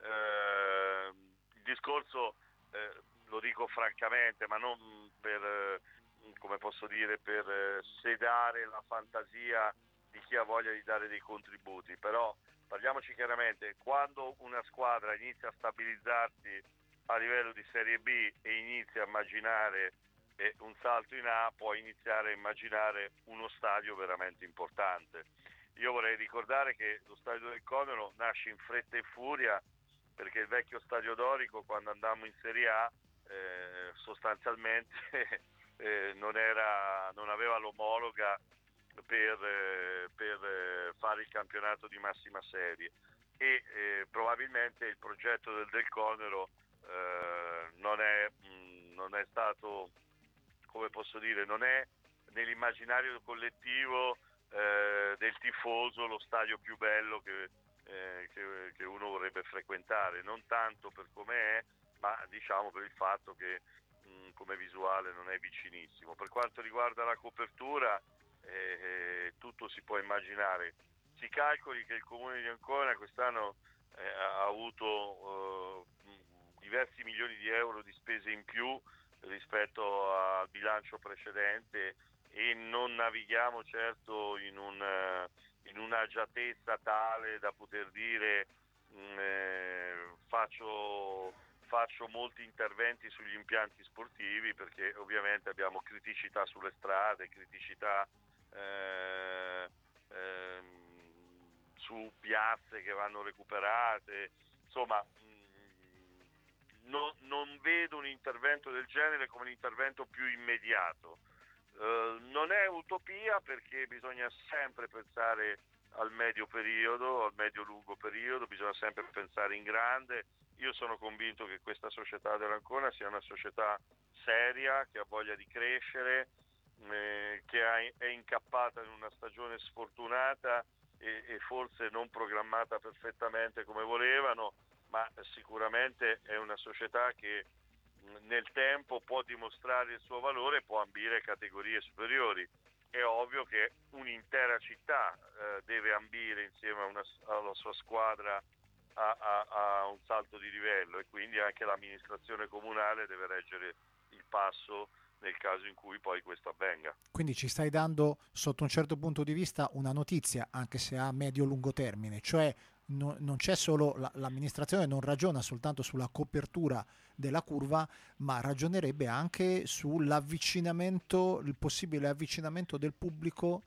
Il discorso, lo dico francamente, ma non per, come posso dire, per sedare la fantasia di chi ha voglia di dare dei contributi, però parliamoci chiaramente, quando una squadra inizia a stabilizzarsi a livello di Serie B e inizia a immaginare un salto in A, può iniziare a immaginare uno stadio veramente importante. Io vorrei ricordare che lo stadio del Conero nasce in fretta e furia, perché il vecchio stadio dorico, quando andammo in Serie A, sostanzialmente non aveva l'omologa per fare il campionato di massima serie, e probabilmente il progetto del Conero non è stato, come posso dire, non è nell'immaginario collettivo del tifoso lo stadio più bello che uno vorrebbe frequentare, non tanto per come è, ma diciamo per il fatto che come visuale non è vicinissimo. Per quanto riguarda la copertura, tutto si può immaginare. Si calcoli che il Comune di Ancona quest'anno ha avuto diversi milioni di euro di spese in più rispetto al bilancio precedente, e non navighiamo certo in un'agiatezza tale da poter dire faccio molti interventi sugli impianti sportivi, perché ovviamente abbiamo criticità sulle strade, criticità su piazze che vanno recuperate, insomma non vedo un intervento del genere come l'intervento più immediato. Non è utopia, perché bisogna sempre pensare al medio periodo, al medio-lungo periodo, bisogna sempre pensare in grande. Io sono convinto che questa società dell'Ancona sia una società seria, che ha voglia di crescere, che è incappata in una stagione sfortunata e forse non programmata perfettamente come volevano, ma sicuramente è una società che nel tempo può dimostrare il suo valore e può ambire categorie superiori. È ovvio che un'intera città deve ambire insieme alla sua squadra a un salto di livello, e quindi anche l'amministrazione comunale deve reggere il passo nel caso in cui poi questo avvenga. Quindi ci stai dando, sotto un certo punto di vista, una notizia, anche se a medio-lungo termine, cioè non c'è solo l'amministrazione, non ragiona soltanto sulla copertura della curva, ma ragionerebbe anche sull'avvicinamento, il possibile avvicinamento del pubblico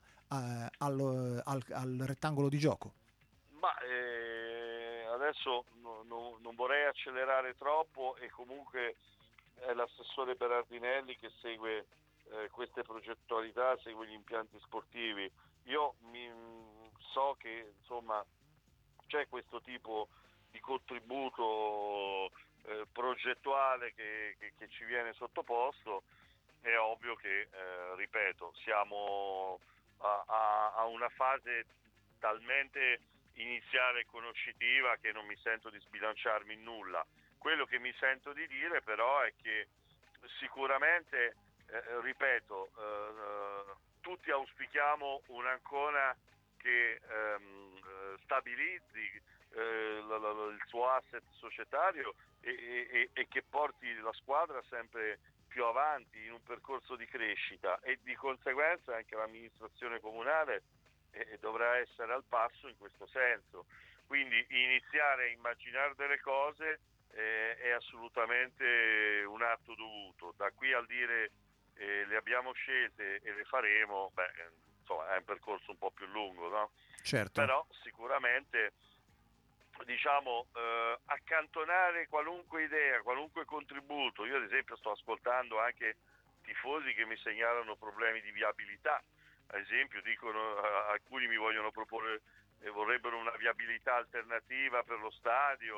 al rettangolo di gioco. Ma adesso non vorrei accelerare troppo, e comunque è l'assessore Berardinelli che segue queste progettualità, segue gli impianti sportivi. Io so che insomma c'è questo tipo di contributo progettuale che ci viene sottoposto. È ovvio che, ripeto, siamo a una fase talmente iniziale e conoscitiva che non mi sento di sbilanciarmi in nulla. Quello che mi sento di dire però è che sicuramente, ripeto, tutti auspichiamo un'Ancona che stabilizzi il suo asset societario e che porti la squadra sempre più avanti in un percorso di crescita, e di conseguenza anche l'amministrazione comunale dovrà essere al passo in questo senso. Quindi iniziare a immaginare delle cose è assolutamente un atto dovuto. Da qui al dire le abbiamo scelte e le faremo, insomma è un percorso un po' più lungo, no? Certo. Però sicuramente diciamo accantonare qualunque idea, qualunque contributo. Io ad esempio sto ascoltando anche tifosi che mi segnalano problemi di viabilità. Ad esempio dicono, alcuni mi vogliono proporre, vorrebbero una viabilità alternativa per lo stadio,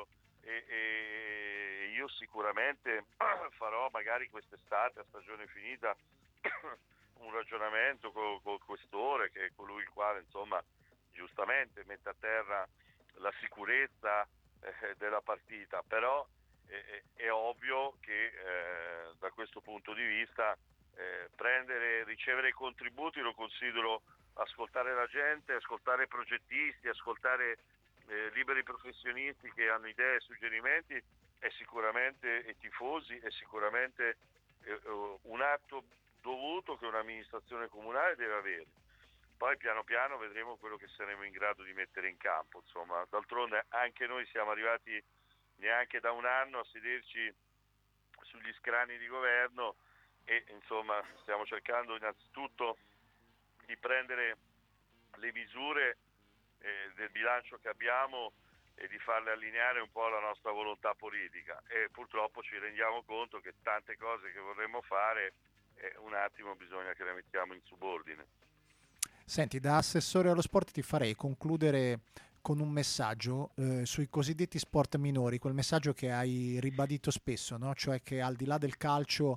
e io sicuramente farò magari quest'estate, a stagione finita, un ragionamento col questore, che è colui il quale insomma giustamente mette a terra la sicurezza della partita. Però è ovvio che da questo punto di vista ricevere contributi lo considero ascoltare la gente, ascoltare progettisti, ascoltare liberi professionisti che hanno idee e suggerimenti, è sicuramente, e tifosi, è sicuramente un atto dovuto che un'amministrazione comunale deve avere. Poi piano piano vedremo quello che saremo in grado di mettere in campo. Insomma, d'altronde anche noi siamo arrivati neanche da un anno a sederci sugli scranni di governo, e insomma stiamo cercando innanzitutto di prendere le misure del bilancio che abbiamo e di farle allineare un po' alla nostra volontà politica, e purtroppo ci rendiamo conto che tante cose che vorremmo fare un attimo bisogna che le mettiamo in subordine. Senti, da assessore allo sport ti farei concludere con un messaggio sui cosiddetti sport minori, quel messaggio che hai ribadito spesso, no? Cioè che al di là del calcio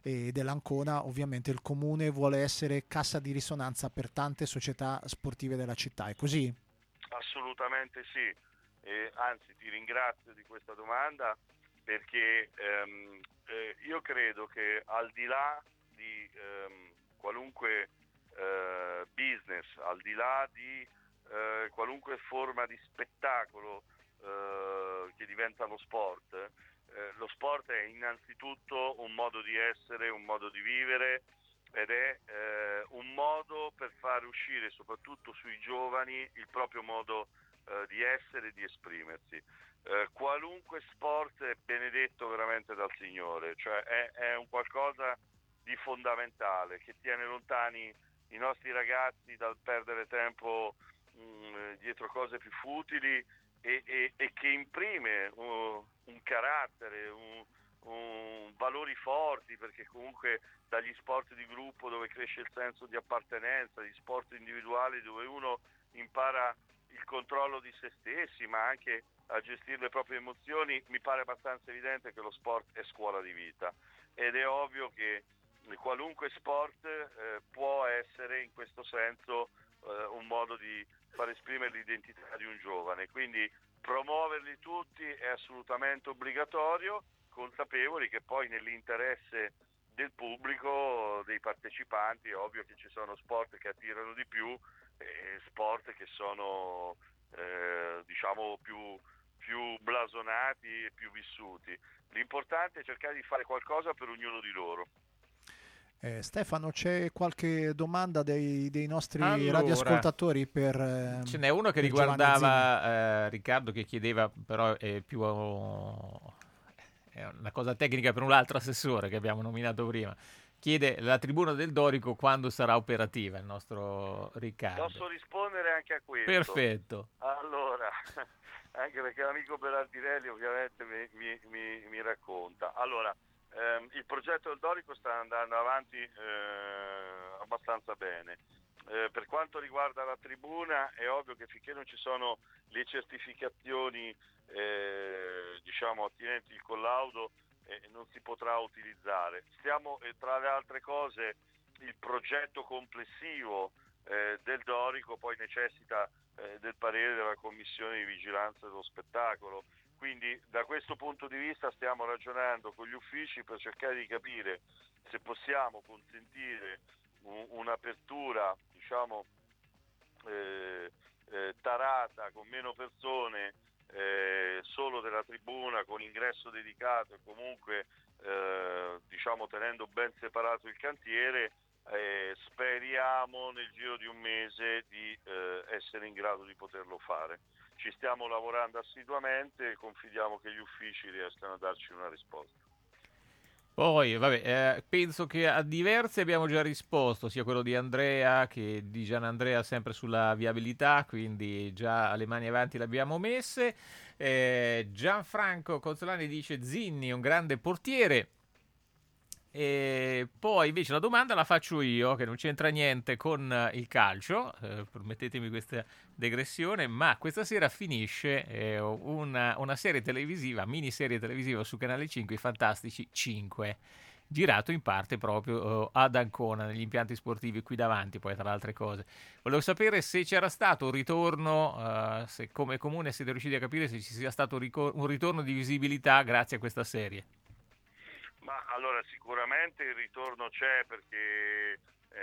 dell'Ancona, ovviamente il comune vuole essere cassa di risonanza per tante società sportive della città, è così? Assolutamente sì, anzi ti ringrazio di questa domanda perché io credo che al di là di qualunque business, al di là di qualunque forma di spettacolo che diventa lo sport è innanzitutto un modo di essere, un modo di vivere ed è un modo per fare uscire soprattutto sui giovani il proprio modo di essere e di esprimersi. Qualunque sport è benedetto veramente dal Signore, cioè è un qualcosa di fondamentale che tiene lontani i nostri ragazzi dal perdere tempo dietro cose più futili e che imprime un carattere, valori forti, perché comunque dagli sport di gruppo dove cresce il senso di appartenenza, gli sport individuali dove uno impara il controllo di se stessi ma anche a gestire le proprie emozioni, mi pare abbastanza evidente che lo sport è scuola di vita ed è ovvio che qualunque sport può essere in questo senso un modo di far esprimere l'identità di un giovane, quindi promuoverli tutti è assolutamente obbligatorio, consapevoli che poi nell'interesse del pubblico, dei partecipanti, è ovvio che ci sono sport che attirano di più e sport che sono diciamo più blasonati e più vissuti. L'importante è cercare di fare qualcosa per ognuno di loro. Stefano, c'è qualche domanda dei nostri Allora, radioascoltatori per ce n'è uno che per Giovanni Zini? riguardava Riccardo, che chiedeva, però è più è una cosa tecnica per un altro assessore che abbiamo nominato prima. Chiede la tribuna del Dorico quando sarà operativa, il nostro Riccardo. Posso rispondere anche a questo? Perfetto. Allora, anche perché l'amico Berardirelli ovviamente mi racconta. Allora, il progetto del Dorico sta andando avanti abbastanza bene. Per quanto riguarda la tribuna è ovvio che finché non ci sono le certificazioni diciamo attinenti il collaudo non si potrà utilizzare. Stiamo tra le altre cose il progetto complessivo del Dorico poi necessita del parere della Commissione di Vigilanza dello Spettacolo. Quindi da questo punto di vista stiamo ragionando con gli uffici per cercare di capire se possiamo consentire un'apertura diciamo tarata con meno persone solo della tribuna con ingresso dedicato e comunque diciamo tenendo ben separato il cantiere. Speriamo nel giro di un mese di essere in grado di poterlo fare. Ci stiamo lavorando assiduamente e confidiamo che gli uffici riescano a darci una risposta. Poi, vabbè, penso che a diversi abbiamo già risposto, sia quello di Andrea che di Gianandrea, sempre sulla viabilità, quindi già le mani avanti le abbiamo messe. Gianfranco Consolani dice Zinni, un grande portiere. E poi invece la domanda la faccio io, che non c'entra niente con il calcio, permettetemi questa digressione, ma questa sera finisce una serie televisiva, miniserie televisiva su Canale 5, I Fantastici 5, girato in parte proprio ad Ancona, negli impianti sportivi qui davanti, poi tra le altre cose. Volevo sapere se c'era stato un ritorno, se come comune siete riusciti a capire se ci sia stato un ritorno di visibilità grazie a questa serie. Ma allora sicuramente il ritorno c'è perché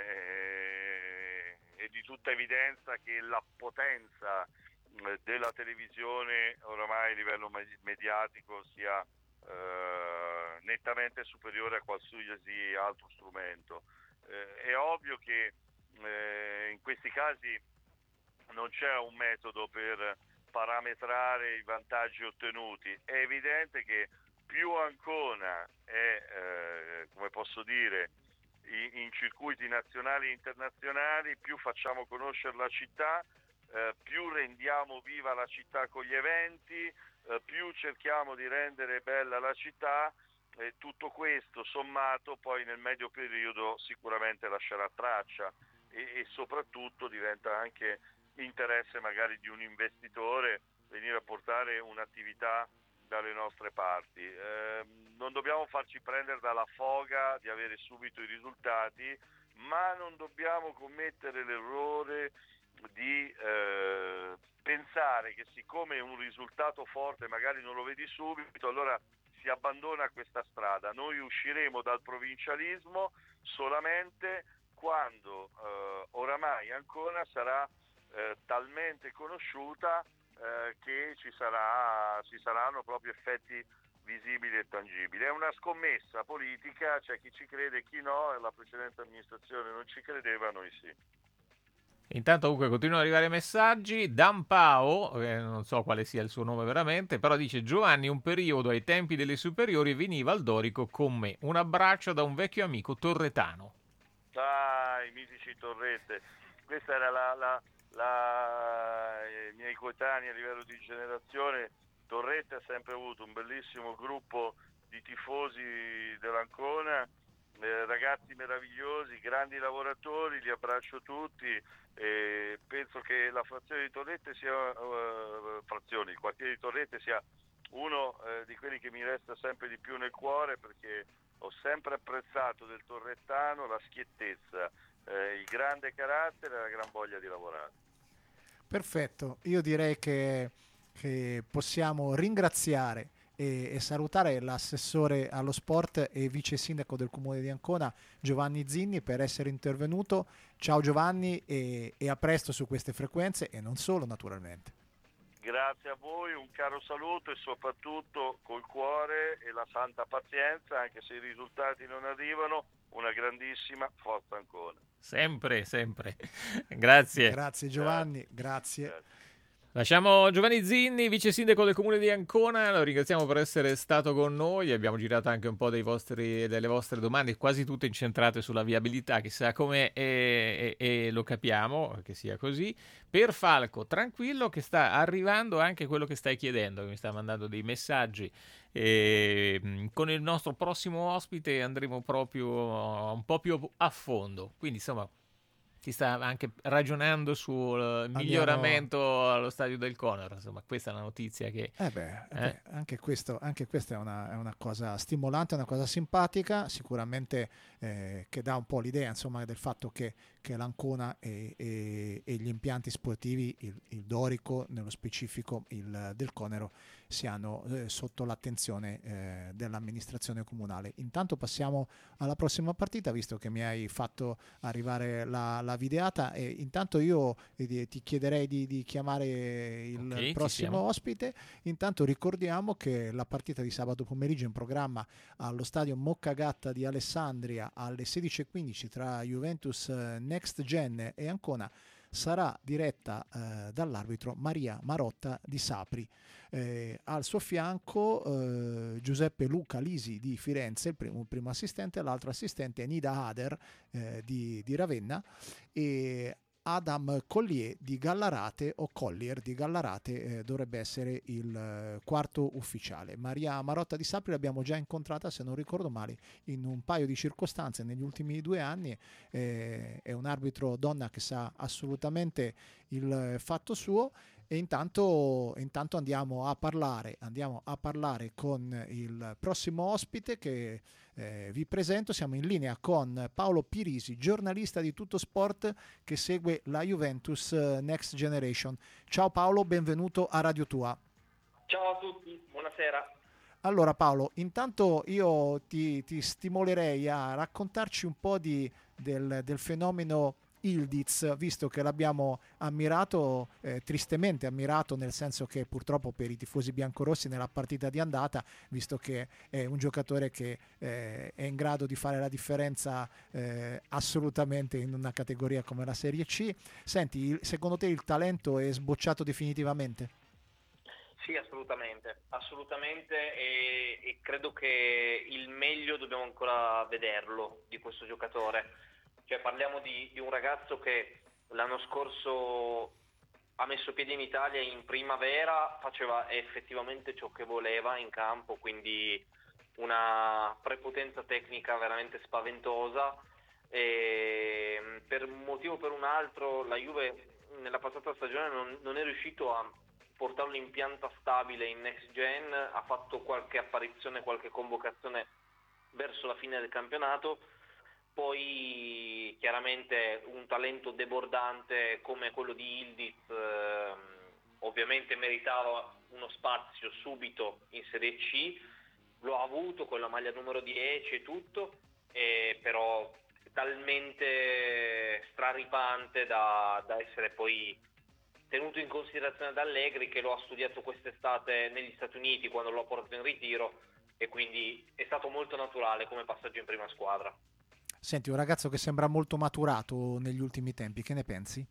è di tutta evidenza che la potenza della televisione oramai a livello mediatico sia nettamente superiore a qualsiasi altro strumento. È ovvio che in questi casi non c'è un metodo per parametrare i vantaggi ottenuti, è evidente che più Ancona è, come posso dire, in circuiti nazionali e internazionali, più facciamo conoscere la città, più rendiamo viva la città con gli eventi, più cerchiamo di rendere bella la città, e tutto questo sommato poi nel medio periodo sicuramente lascerà traccia e soprattutto diventa anche interesse magari di un investitore venire a portare un'attività dalle nostre parti. Non dobbiamo farci prendere dalla foga di avere subito i risultati, ma non dobbiamo commettere l'errore di pensare che siccome un risultato forte magari non lo vedi subito, allora si abbandona questa strada. Noi usciremo dal provincialismo solamente quando oramai Ancona sarà talmente conosciuta che ci saranno proprio effetti visibili e tangibili. È una scommessa politica, c'è chi ci crede e chi no, e la precedente amministrazione non ci credeva, noi sì. Intanto comunque continuano ad arrivare messaggi. Dan Pao, non so quale sia il suo nome veramente, però dice: Giovanni, un periodo ai tempi delle superiori veniva al Dorico con me. Un abbraccio da un vecchio amico torretano. I mitici Torrette. Questa era i miei coetanei a livello di generazione. Torrette ha sempre avuto un bellissimo gruppo di tifosi dell'Ancona, ragazzi meravigliosi, grandi lavoratori, li abbraccio tutti e penso che la frazione di Torrette sia il quartiere di Torrette sia uno di quelli che mi resta sempre di più nel cuore, perché ho sempre apprezzato del torrettano la schiettezza, il grande carattere e la gran voglia di lavorare. Perfetto, io direi che possiamo ringraziare e salutare l'assessore allo sport e vice sindaco del comune di Ancona, Giovanni Zinni, per essere intervenuto. Ciao Giovanni, e a presto su queste frequenze, e non solo, naturalmente. Grazie a voi, un caro saluto e soprattutto col cuore e la santa pazienza, anche se i risultati non arrivano, una grandissima forza Ancona. Sempre, sempre. Grazie. Grazie Giovanni, grazie. Lasciamo Giovanni Zinni, vice sindaco del comune di Ancona, lo ringraziamo per essere stato con noi, abbiamo girato anche un po' delle vostre domande, quasi tutte incentrate sulla viabilità, chissà come, e lo capiamo che sia così. Per Falco, tranquillo che sta arrivando anche quello che stai chiedendo, che mi sta mandando dei messaggi, e con il nostro prossimo ospite andremo proprio un po' più a fondo, quindi insomma si sta anche ragionando sul miglioramento allo stadio del Conor. Insomma, questa è una notizia che anche questa è una cosa stimolante, una cosa simpatica, sicuramente che dà un po' l'idea, insomma, del fatto che l'Ancona e gli impianti sportivi, il Dorico nello specifico, il del Conero, siano sotto l'attenzione dell'amministrazione comunale. Intanto passiamo alla prossima partita, visto che mi hai fatto arrivare la videata, e intanto io ti chiederei di chiamare il prossimo ospite. Intanto ricordiamo che la partita di sabato pomeriggio in programma allo stadio Moccagatta di Alessandria alle 16:15 tra Juventus Next Gen e Ancona sarà diretta dall'arbitro Maria Marotta di Sapri. Al suo fianco Giuseppe Luca Lisi di Firenze, il primo assistente, l'altro assistente è Nida Ader di Ravenna, e Adam Collier di Gallarate, o Collier di Gallarate dovrebbe essere il quarto ufficiale. Maria Marotta di Sapri l'abbiamo già incontrata, se non ricordo male, in un paio di circostanze negli ultimi 2 anni. È un arbitro donna che sa assolutamente il fatto suo. E intanto andiamo a parlare con il prossimo ospite che vi presento. Siamo in linea con Paolo Pirisi, giornalista di Tutto Sport che segue la Juventus Next Generation. Ciao Paolo, benvenuto a Radio Tua. Ciao a tutti, buonasera. Allora Paolo, intanto io ti stimolerei a raccontarci un po' del fenomeno Ildiz, visto che l'abbiamo ammirato, tristemente ammirato, nel senso che purtroppo per i tifosi biancorossi nella partita di andata, visto che è un giocatore che è in grado di fare la differenza assolutamente in una categoria come la Serie C. Senti, secondo te il talento è sbocciato definitivamente? Sì, assolutamente, e credo che il meglio dobbiamo ancora vederlo di questo giocatore. Cioè, parliamo di un ragazzo che l'anno scorso ha messo piede in Italia in primavera, faceva effettivamente ciò che voleva in campo, quindi una prepotenza tecnica veramente spaventosa, e per un motivo o per un altro la Juve nella passata stagione non è riuscito a portarlo in pianta stabile in Next Gen, ha fatto qualche apparizione, qualche convocazione verso la fine del campionato. Poi chiaramente un talento debordante come quello di Yildiz ovviamente meritava uno spazio subito in Serie C, lo ha avuto con la maglia numero 10 e tutto, però talmente straripante da essere poi tenuto in considerazione da Allegri, che lo ha studiato quest'estate negli Stati Uniti quando lo ha portato in ritiro, e quindi è stato molto naturale come passaggio in prima squadra. Senti, un ragazzo che sembra molto maturato negli ultimi tempi, che ne pensi?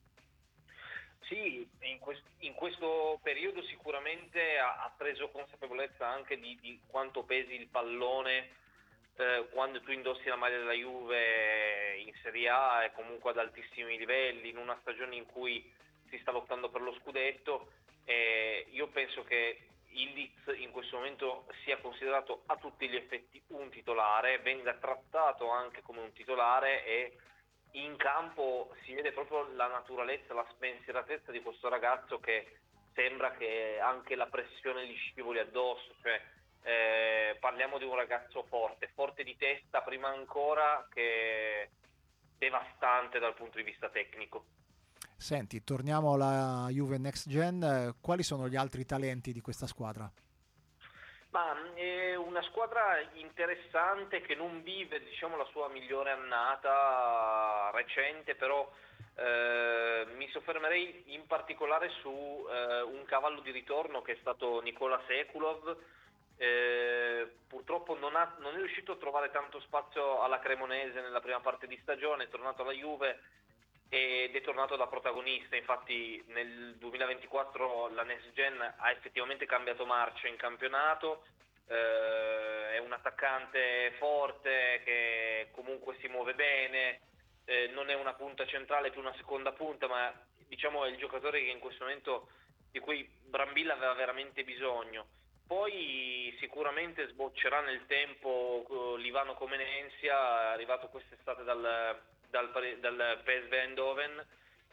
Sì, in questo periodo sicuramente ha preso consapevolezza anche di quanto pesi il pallone quando tu indossi la maglia della Juve in Serie A e comunque ad altissimi livelli, in una stagione in cui si sta lottando per lo scudetto. Io penso che Yildiz in questo momento sia considerato a tutti gli effetti un titolare, venga trattato anche come un titolare, e in campo si vede proprio la naturalezza, la spensieratezza di questo ragazzo, che sembra che anche la pressione gli scivoli addosso, cioè parliamo di un ragazzo forte di testa prima ancora che devastante dal punto di vista tecnico. Senti, torniamo alla Juve Next Gen, quali sono gli altri talenti di questa squadra? Ma è una squadra interessante che non vive, diciamo, la sua migliore annata recente, però mi soffermerei in particolare su un cavallo di ritorno che è stato Nikola Sekulov. Purtroppo non è riuscito a trovare tanto spazio alla Cremonese nella prima parte di stagione, è tornato alla Juve ed è tornato da protagonista. Infatti nel 2024 la Next Gen ha effettivamente cambiato marcia in campionato, è un attaccante forte che comunque si muove bene, non è una punta centrale, più una seconda punta, ma diciamo è il giocatore che in questo momento di cui Brambilla aveva veramente bisogno. Poi sicuramente sboccerà nel tempo Livano Comenensia, arrivato quest'estate dal PSV Eindhoven,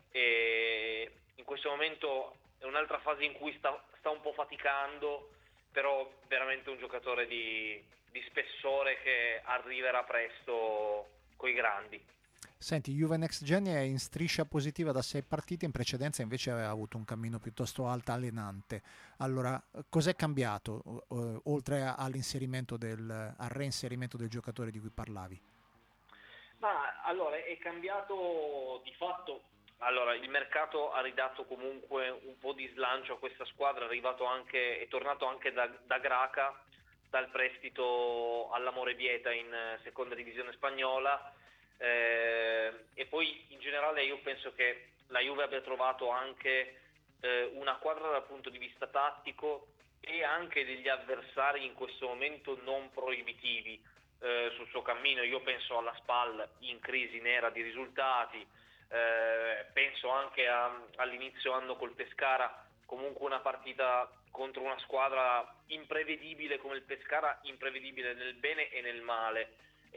e in questo momento è un'altra fase in cui sta un po' faticando, però veramente un giocatore di spessore che arriverà presto coi grandi. Senti, Juve Next Gen è in striscia positiva da 6 partite, in precedenza invece aveva avuto un cammino piuttosto altalenante. Allora, cos'è cambiato oltre al reinserimento del giocatore di cui parlavi? Ma allora è cambiato di fatto. Allora, il mercato ha ridato comunque un po' di slancio a questa squadra, è tornato anche da Graca, dal prestito all'Amore Bieta in seconda divisione spagnola, e poi in generale io penso che la Juve abbia trovato anche una quadra dal punto di vista tattico e anche degli avversari in questo momento non proibitivi sul suo cammino. Io penso alla SPAL in crisi nera di risultati, penso anche all'inizio anno col Pescara, comunque una partita contro una squadra imprevedibile come il Pescara, imprevedibile nel bene e nel male,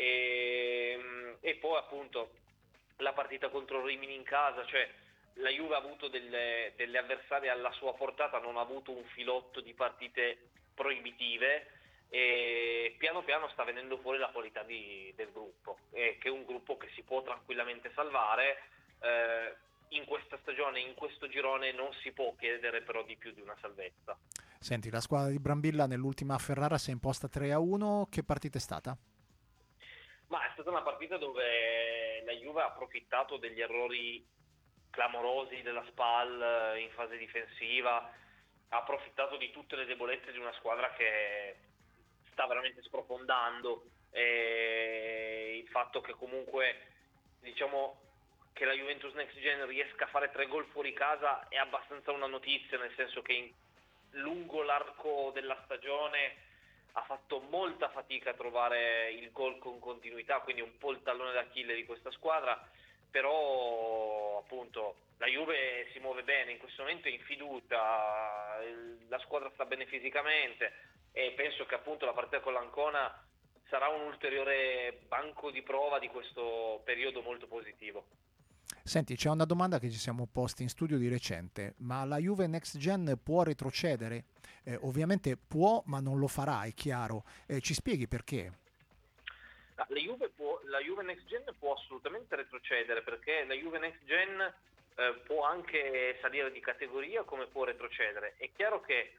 e poi appunto la partita contro Rimini in casa, cioè la Juve ha avuto delle avversarie alla sua portata, non ha avuto un filotto di partite proibitive, e piano piano sta venendo fuori la qualità del gruppo, che è un gruppo che si può tranquillamente salvare. In questa stagione, in questo girone non si può chiedere però di più di una salvezza. Senti, la squadra di Brambilla nell'ultima a Ferrara si è imposta 3-1, che partita è stata? Ma è stata una partita dove la Juve ha approfittato degli errori clamorosi della SPAL in fase difensiva, ha approfittato di tutte le debolezze di una squadra che sta veramente sprofondando, e il fatto che comunque diciamo che la Juventus Next Gen riesca a fare 3 gol fuori casa è abbastanza una notizia, nel senso che lungo l'arco della stagione ha fatto molta fatica a trovare il gol con continuità, quindi un po' il tallone d'Achille di questa squadra. Però appunto la Juve si muove bene, in questo momento è in fiducia, la squadra sta bene fisicamente, e penso che appunto la partita con l'Ancona sarà un ulteriore banco di prova di questo periodo molto positivo. Senti, c'è una domanda che ci siamo posti in studio di recente, ma la Juve Next Gen può retrocedere? Ovviamente può, ma non lo farà, è chiaro. Ci spieghi perché? La Juve Next Gen può assolutamente retrocedere, perché la Juve Next Gen può anche salire di categoria come può retrocedere. È chiaro che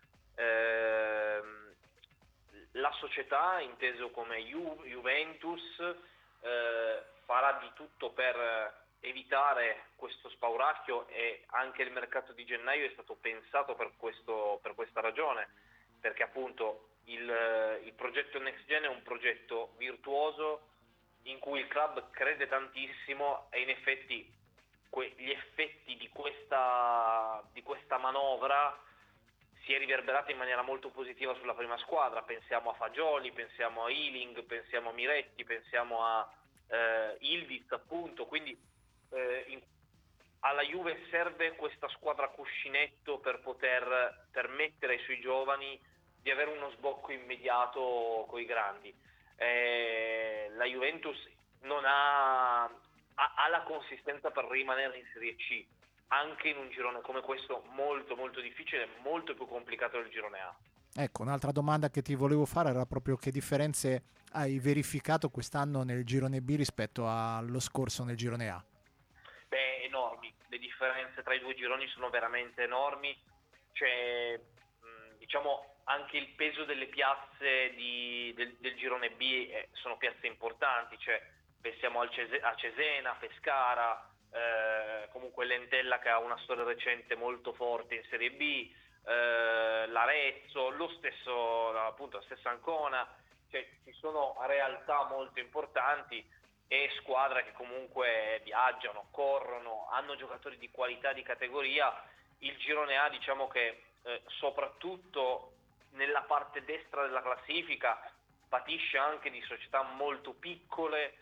la società, inteso come Juventus, farà di tutto per evitare questo spauracchio, e anche il mercato di gennaio è stato pensato per questa ragione, perché appunto il progetto Next Gen è un progetto virtuoso in cui il club crede tantissimo, e in effetti gli effetti di questa manovra si è riverberata in maniera molto positiva sulla prima squadra. Pensiamo a Fagioli, pensiamo a Ealing, pensiamo a Miretti, pensiamo a Ildiz, appunto. Quindi alla Juve serve questa squadra cuscinetto per poter permettere ai suoi giovani di avere uno sbocco immediato coi grandi. La Juventus non ha la consistenza per rimanere in Serie C, anche in un girone come questo molto molto difficile, molto più complicato del girone A. Ecco, un'altra domanda che ti volevo fare era proprio che differenze hai verificato quest'anno nel girone B rispetto allo scorso nel girone A? Beh, enormi. Le differenze tra i due gironi sono veramente enormi. C'è, diciamo, anche il peso delle piazze del girone B sono piazze importanti. Cioè, pensiamo a Cesena, Pescara, comunque l'Entella, che ha una storia recente molto forte in Serie B, l'Arezzo, la stessa Ancona. Cioè, ci sono realtà molto importanti e squadre che comunque viaggiano, corrono, hanno giocatori di qualità, di categoria. Il girone A, diciamo che soprattutto nella parte destra della classifica patisce anche di società molto piccole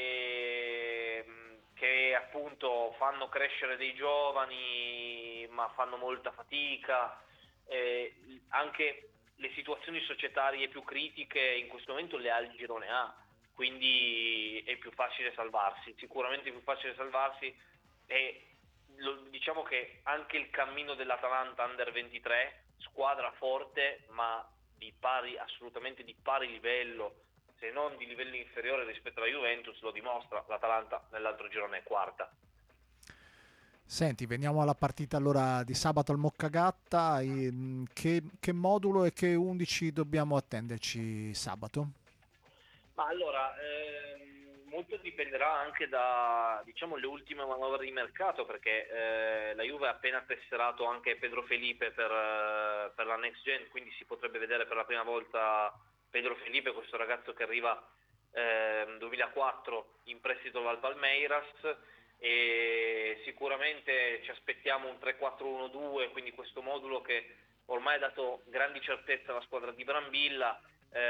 che appunto fanno crescere dei giovani ma fanno molta fatica. Anche le situazioni societarie più critiche in questo momento le ha il girone A, quindi è più facile salvarsi, sicuramente più facile salvarsi. E diciamo che anche il cammino dell'Atalanta Under 23, squadra forte ma assolutamente di pari livello, se non di livello inferiore rispetto alla Juventus, lo dimostra. L'Atalanta nell'altro girone è quarta. Senti, veniamo alla partita allora di sabato al Moccagatta. Che modulo e che 11 dobbiamo attenderci sabato? Ma allora, molto dipenderà anche da, diciamo, le ultime manovre di mercato, perché la Juve ha appena tesserato anche Pedro Felipe per la Next Gen, quindi si potrebbe vedere per la prima volta Pedro Felipe, questo ragazzo che arriva nel 2004 in prestito dal Palmeiras, e sicuramente ci aspettiamo un 3-4-1-2, quindi questo modulo che ormai ha dato grandi certezze alla squadra di Brambilla.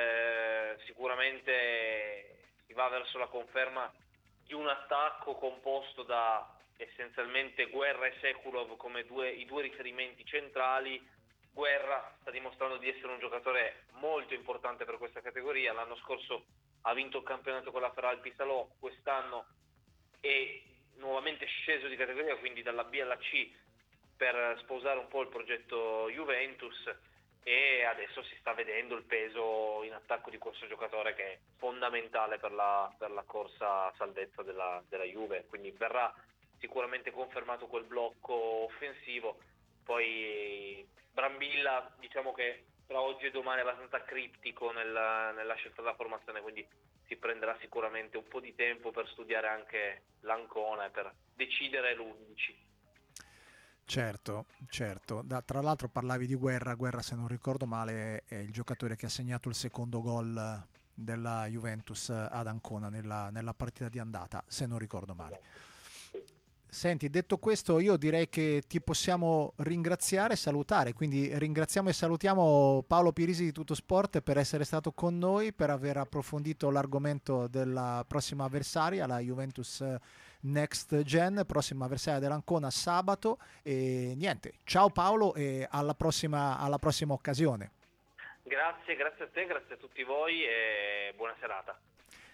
Sicuramente si va verso la conferma di un attacco composto da essenzialmente Guerra e Sekulov come i due riferimenti centrali. Guerra sta dimostrando di essere un giocatore molto importante per questa categoria. L'anno scorso ha vinto il campionato con la Feralpi Salò, quest'anno è nuovamente sceso di categoria, quindi dalla B alla C, per sposare un po' il progetto Juventus, e adesso si sta vedendo il peso in attacco di questo giocatore che è fondamentale per la corsa a salvezza della Juve. Quindi verrà sicuramente confermato quel blocco offensivo. Poi Brambilla, diciamo che tra oggi e domani è abbastanza criptico nella scelta della formazione, quindi si prenderà sicuramente un po' di tempo per studiare anche l'Ancona e per decidere l'11. Certo. Tra l'altro parlavi di Guerra, se non ricordo male è il giocatore che ha segnato il secondo gol della Juventus ad Ancona nella partita di andata, se non ricordo male. Senti, detto questo, io direi che ti possiamo ringraziare e salutare, quindi ringraziamo e salutiamo Paolo Pirisi di Tuttosport per essere stato con noi, per aver approfondito l'argomento della prossima avversaria, la Juventus Next Gen, prossima avversaria dell'Ancona sabato. E niente, ciao Paolo e alla prossima occasione. Grazie a te, grazie a tutti voi e buona serata.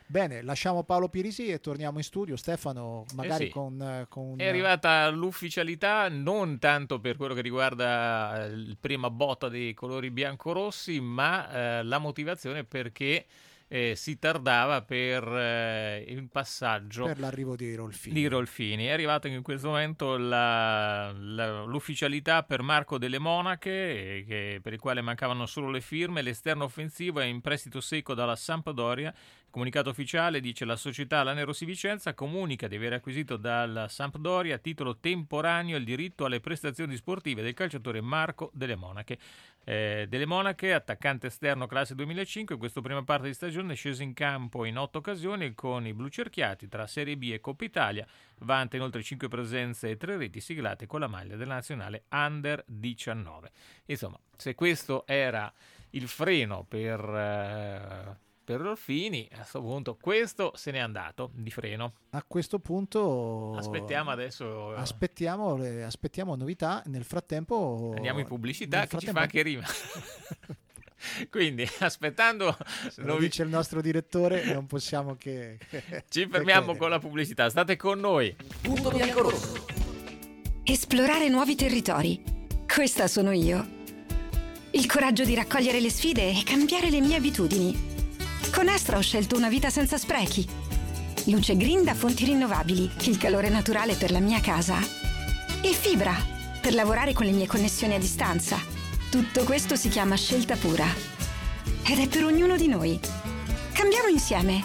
Bene, lasciamo Paolo Pirisi e torniamo in studio. Stefano, magari sì. con È arrivata l'ufficialità, non tanto per quello che riguarda il prima botta dei colori biancorossi, ma la motivazione perché si tardava per il passaggio per l'arrivo di Rolfini. È arrivata in questo momento l'ufficialità per Marco Delle Monache, per il quale mancavano solo le firme. L'esterno offensivo è in prestito secco dalla Sampdoria. Comunicato ufficiale dice: la società Lanerossi Vicenza comunica di aver acquisito dalla Sampdoria a titolo temporaneo il diritto alle prestazioni sportive del calciatore Marco Delle Monache. Delle Monache, attaccante esterno classe 2005, in questa prima parte di stagione è sceso in campo in 8 occasioni con i blucerchiati tra Serie B e Coppa Italia. Vanta inoltre 5 presenze e 3 reti siglate con la maglia della nazionale Under 19. Insomma, se questo era il freno per Rolfini, a questo punto questo se n'è andato di freno. A questo punto aspettiamo adesso aspettiamo novità. Nel frattempo andiamo in pubblicità, che ci fa anche rima. Quindi aspettando lo dice il nostro direttore, non possiamo che ci fermiamo con la pubblicità. State con noi. Punto bianco-rosso. Esplorare nuovi territori, questa sono io. Il coraggio di raccogliere le sfide e cambiare le mie abitudini. Con Astra ho scelto una vita senza sprechi. Luce green da fonti rinnovabili, il calore naturale per la mia casa. E fibra, per lavorare con le mie connessioni a distanza. Tutto questo si chiama scelta pura. Ed è per ognuno di noi. Cambiamo insieme.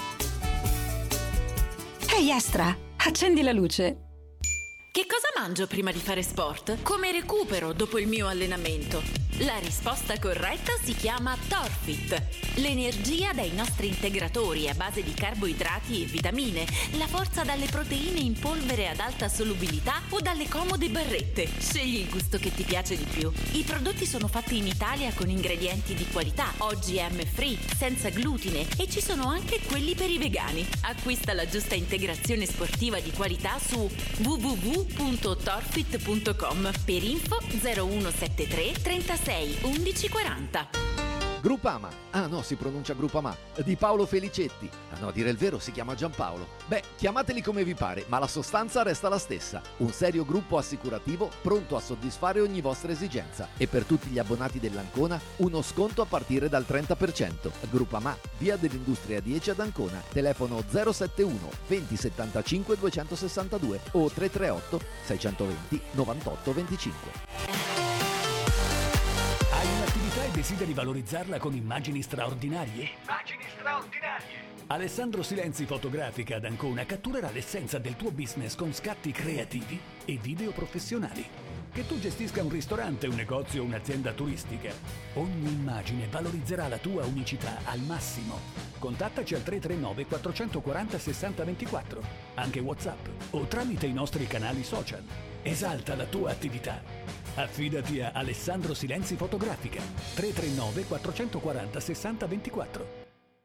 Ehi Astra, accendi la luce. Che cosa mangio prima di fare sport? Come recupero dopo il mio allenamento? La risposta corretta si chiama Torfit. L'energia dai nostri integratori a base di carboidrati e vitamine, la forza dalle proteine in polvere ad alta solubilità o dalle comode barrette. Scegli il gusto che ti piace di più. I prodotti sono fatti in Italia con ingredienti di qualità, OGM free, senza glutine e ci sono anche quelli per i vegani. Acquista la giusta integrazione sportiva di qualità su www.torfit.com. Per info 0173 36 11 40. Groupama, si pronuncia Groupama, di Paolo Felicetti. A dire il vero si chiama Giampaolo. Beh, chiamateli come vi pare, ma la sostanza resta la stessa. Un serio gruppo assicurativo pronto a soddisfare ogni vostra esigenza. E per tutti gli abbonati dell'Ancona, uno sconto a partire dal 30%. Groupama, via dell'Industria 10 ad Ancona. Telefono 071 20 75 262 o 338 620 98 25. Hai un'attività e desideri valorizzarla con immagini straordinarie? Alessandro Silenzi Fotografica ad Ancona catturerà l'essenza del tuo business con scatti creativi e video professionali. Che tu gestisca un ristorante, un negozio o un'azienda turistica, ogni immagine valorizzerà la tua unicità al massimo. Contattaci al 339 440 6024, anche WhatsApp o tramite i nostri canali social. Esalta la tua attività. Affidati a Alessandro Silenzi Fotografica 339 440 6024.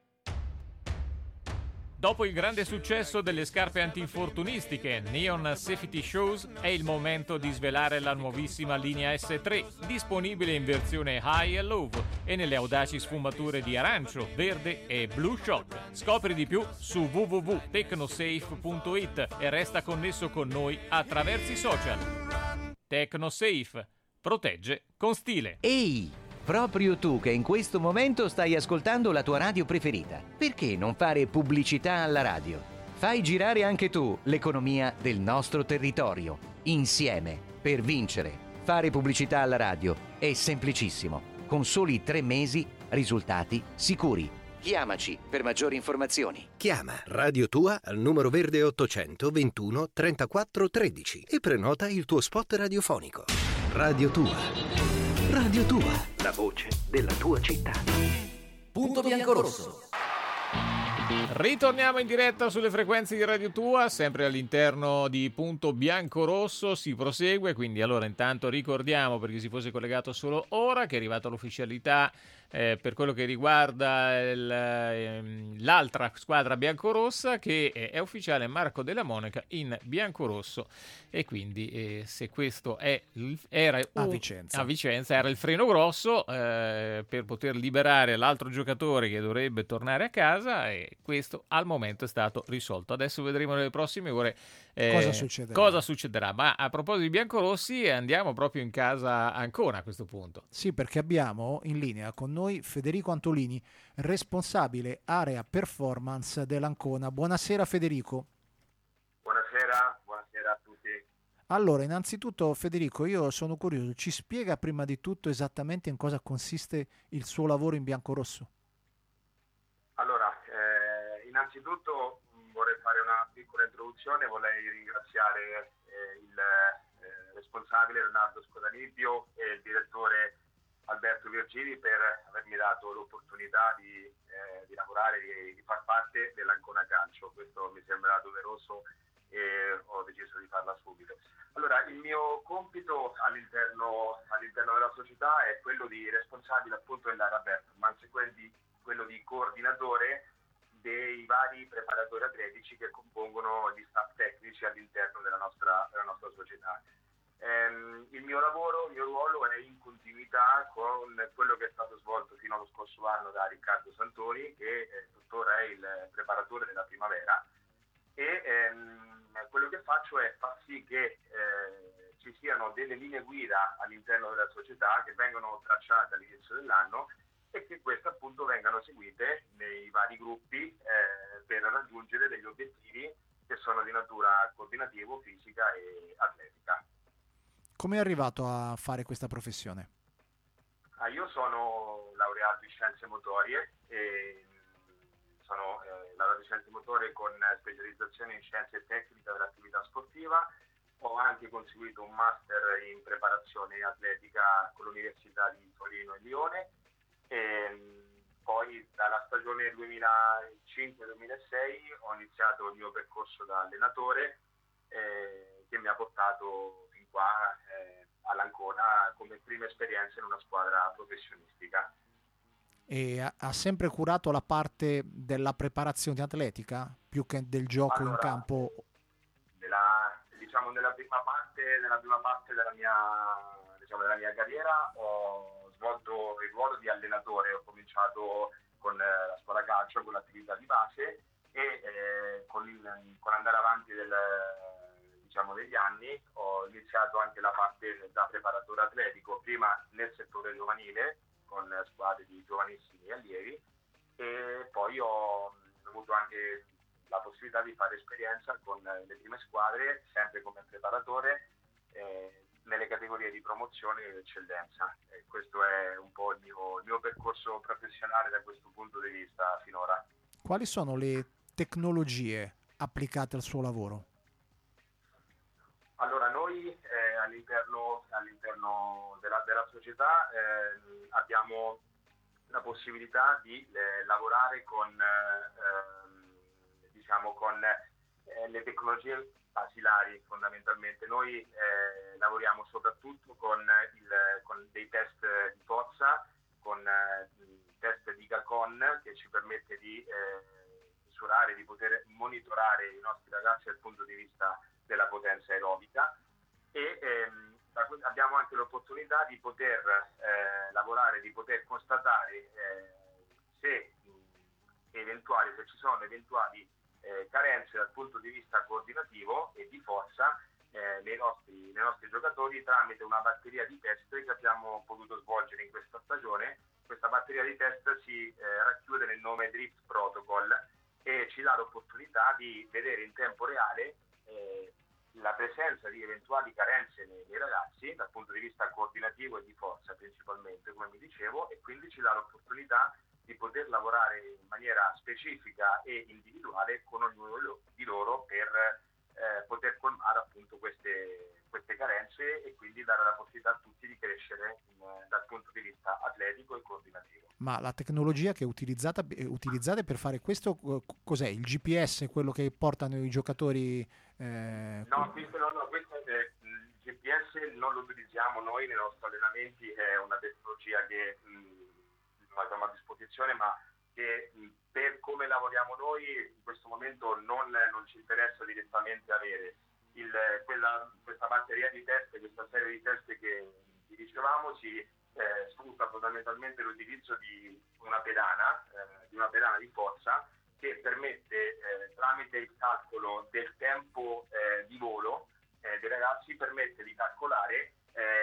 Dopo il grande successo delle scarpe antinfortunistiche Neon Safety Shoes, è il momento di svelare la nuovissima linea S3, disponibile in versione high e low e nelle audaci sfumature di arancio, verde e blue shock. Scopri di più su www.tecnosafe.it e resta connesso con noi attraverso i social. Tecnosafe. Protegge con stile. Ehi, proprio tu che in questo momento stai ascoltando la tua radio preferita, perché non fare pubblicità alla radio? Fai girare anche tu l'economia del nostro territorio. Insieme, per vincere. Fare pubblicità alla radio è semplicissimo. Con soli 3 mesi, risultati sicuri. Chiamaci per maggiori informazioni. Chiama Radio Tua al numero verde 800 21 34 13 e prenota il tuo spot radiofonico. Radio Tua. Radio Tua. La voce della tua città. Punto bianco-rosso. Ritorniamo in diretta sulle frequenze di Radio Tua, sempre all'interno di Punto Bianco-Rosso, si prosegue, quindi allora intanto ricordiamo, per chi si fosse collegato solo ora, che è arrivata l'ufficialità per quello che riguarda l'altra squadra biancorossa, che è ufficiale Marco Della Monaca in biancorosso, e quindi se questo era a Vicenza era il freno grosso per poter liberare l'altro giocatore che dovrebbe tornare a casa, e questo al momento è stato risolto. Adesso vedremo nelle prossime ore cosa succederà. Ma a proposito di biancorossi, andiamo proprio in casa Ancona a questo punto. Sì, perché abbiamo in linea con noi Federico Antolini, responsabile area performance dell'Ancona. Buonasera Federico. Buonasera a tutti. Allora, innanzitutto Federico, io sono curioso, ci spiega prima di tutto esattamente in cosa consiste il suo lavoro in biancorosso? Allora, innanzitutto vorrei fare una piccola introduzione, vorrei ringraziare il responsabile Leonardo Scodanibio e il direttore Alberto Virgili per avermi dato l'opportunità di lavorare, di far parte dell'Ancona Calcio. Questo mi sembra doveroso e ho deciso di farla subito. Allora, il mio compito all'interno della società è quello di responsabile appunto dell'area performance, quello di coordinatore dei vari preparatori atletici che compongono gli staff tecnici all'interno della nostra società. Il mio ruolo è in continuità con quello che è stato svolto fino allo scorso anno da Riccardo Santoni, che tuttora è il preparatore della primavera, e quello che faccio è far sì che ci siano delle linee guida all'interno della società che vengono tracciate all'inizio dell'anno e che queste appunto vengano seguite nei vari gruppi per raggiungere degli obiettivi che sono di natura coordinativo, fisica e atletica. Come è arrivato a fare questa professione? Io sono laureato in scienze motorie e sono laureato in scienze motorie con specializzazione in scienze e tecnica dell'attività sportiva. Ho anche conseguito un master in preparazione atletica con l'Università di Torino e Lione, e poi dalla stagione 2005-2006 ho iniziato il mio percorso da allenatore che mi ha portato fin qua all'Ancona come prima esperienza in una squadra professionistica. E ha sempre curato la parte della preparazione atletica più che del gioco in campo? Nella prima parte della mia carriera ho svolto il ruolo di allenatore. Ho cominciato con la scuola calcio, con l'attività di base, e con andare avanti degli anni ho iniziato anche la parte da preparatore atletico, prima nel settore giovanile con squadre di giovanissimi allievi, e poi ho avuto anche la possibilità di fare esperienza con le prime squadre, sempre come preparatore, nelle categorie di promozione ed eccellenza. E questo è un po' il mio percorso professionale da questo punto di vista finora. Quali sono le tecnologie applicate al suo lavoro? Allora, noi all'interno della società abbiamo la possibilità di lavorare con le tecnologie basilari fondamentalmente. Noi lavoriamo soprattutto con dei test di forza, con il test di GACON, che ci permette di misurare, di poter monitorare i nostri ragazzi dal punto di vista della potenza aerobica, e abbiamo anche l'opportunità di poter lavorare, di poter constatare se ci sono eventuali carenze dal punto di vista coordinativo e di forza nei nostri giocatori tramite una batteria di test che abbiamo potuto svolgere in questa stagione. Questa batteria di test si racchiude nel nome Drift Protocol e ci dà l'opportunità di vedere in tempo reale la presenza di eventuali carenze nei ragazzi dal punto di vista coordinativo e di forza principalmente, come vi dicevo, e quindi ci dà l'opportunità di poter lavorare in maniera specifica e individuale con ognuno di loro per poter colmare appunto queste carenze e quindi dare la possibilità a tutti di crescere dal punto di vista atletico e coordinativo. Ma la tecnologia che utilizzate per fare questo cos'è? Il GPS, quello che portano i giocatori? No, questo il GPS non lo utilizziamo noi nei nostri allenamenti, è una tecnologia che abbiamo a disposizione, ma che per come lavoriamo noi in questo momento non ci interessa direttamente avere questa batteria di test, questa serie di test che dicevamo. Si sfrutta fondamentalmente l'utilizzo di una pedana di forza che permette, tramite il calcolo del tempo di volo dei ragazzi, permette di calcolare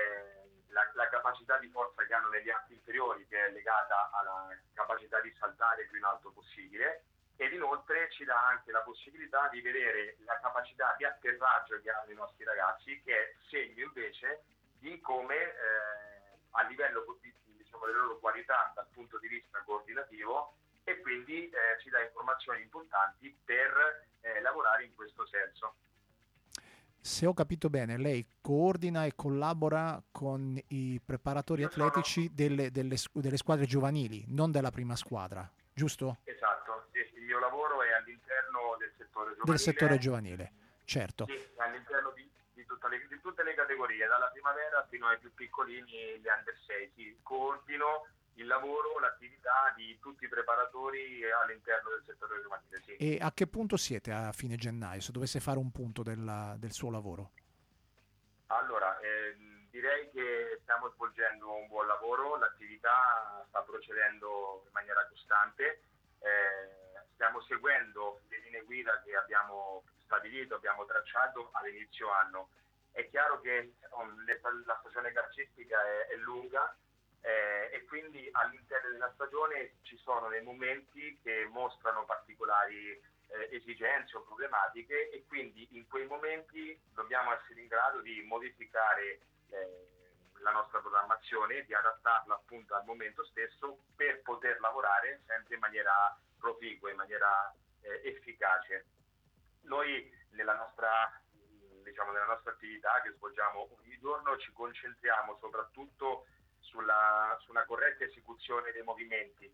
la capacità di forza che hanno negli arti inferiori, che è legata alla capacità di saltare più in alto possibile, ed inoltre ci dà anche la possibilità di vedere la capacità di atterraggio che hanno i nostri ragazzi, che è segno invece di come a livello, diciamo, delle loro qualità dal punto di vista coordinativo, e quindi ci dà informazioni importanti per lavorare in questo senso. Se ho capito bene, lei coordina e collabora con i preparatori atletici delle squadre giovanili, non della prima squadra, giusto? Esatto, il mio lavoro è all'interno del settore giovanile. Del settore giovanile, certo. Sì, all'interno di tutte le categorie, dalla primavera fino ai più piccolini, gli under 6. Sì, coordino il lavoro, l'attività di tutti i preparatori all'interno del settore giovanile. Sì. E a che punto siete a fine gennaio, se dovesse fare un punto del suo lavoro? Allora, direi che stiamo svolgendo un buon lavoro, l'attività sta procedendo in maniera costante, stiamo seguendo le linee guida che abbiamo stabilito, abbiamo tracciato all'inizio anno. È chiaro che la stagione calcistica è lunga, e quindi all'interno della stagione ci sono dei momenti che mostrano particolari esigenze o problematiche, e quindi in quei momenti dobbiamo essere in grado di modificare la nostra programmazione, di adattarla appunto al momento stesso, per poter lavorare sempre in maniera proficua, in maniera efficace. Noi nella nostra attività che svolgiamo ogni giorno ci concentriamo soprattutto sulla corretta esecuzione dei movimenti,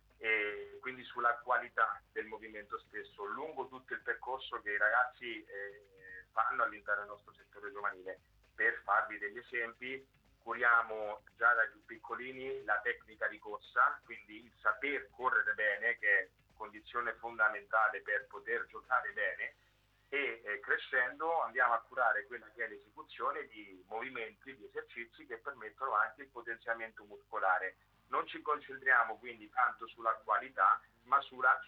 e quindi sulla qualità del movimento stesso lungo tutto il percorso che i ragazzi fanno all'interno del nostro settore giovanile. Per farvi degli esempi, curiamo già dai più piccolini la tecnica di corsa, quindi il saper correre bene, che è condizione fondamentale per poter giocare bene, e crescendo andiamo a curare quella che è l'esecuzione di movimenti, di esercizi che permettono anche il potenziamento muscolare. Non ci concentriamo quindi tanto sulla qualità, non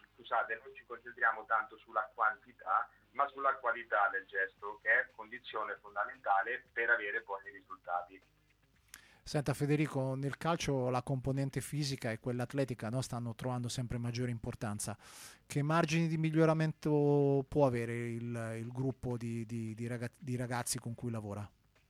ci concentriamo tanto sulla quantità, ma sulla qualità del gesto, che è condizione fondamentale per avere poi i risultati. Senta Federico, nel calcio la componente fisica e quella atletica, no, stanno trovando sempre maggiore importanza. Che margini di miglioramento può avere il gruppo di ragazzi con cui lavora?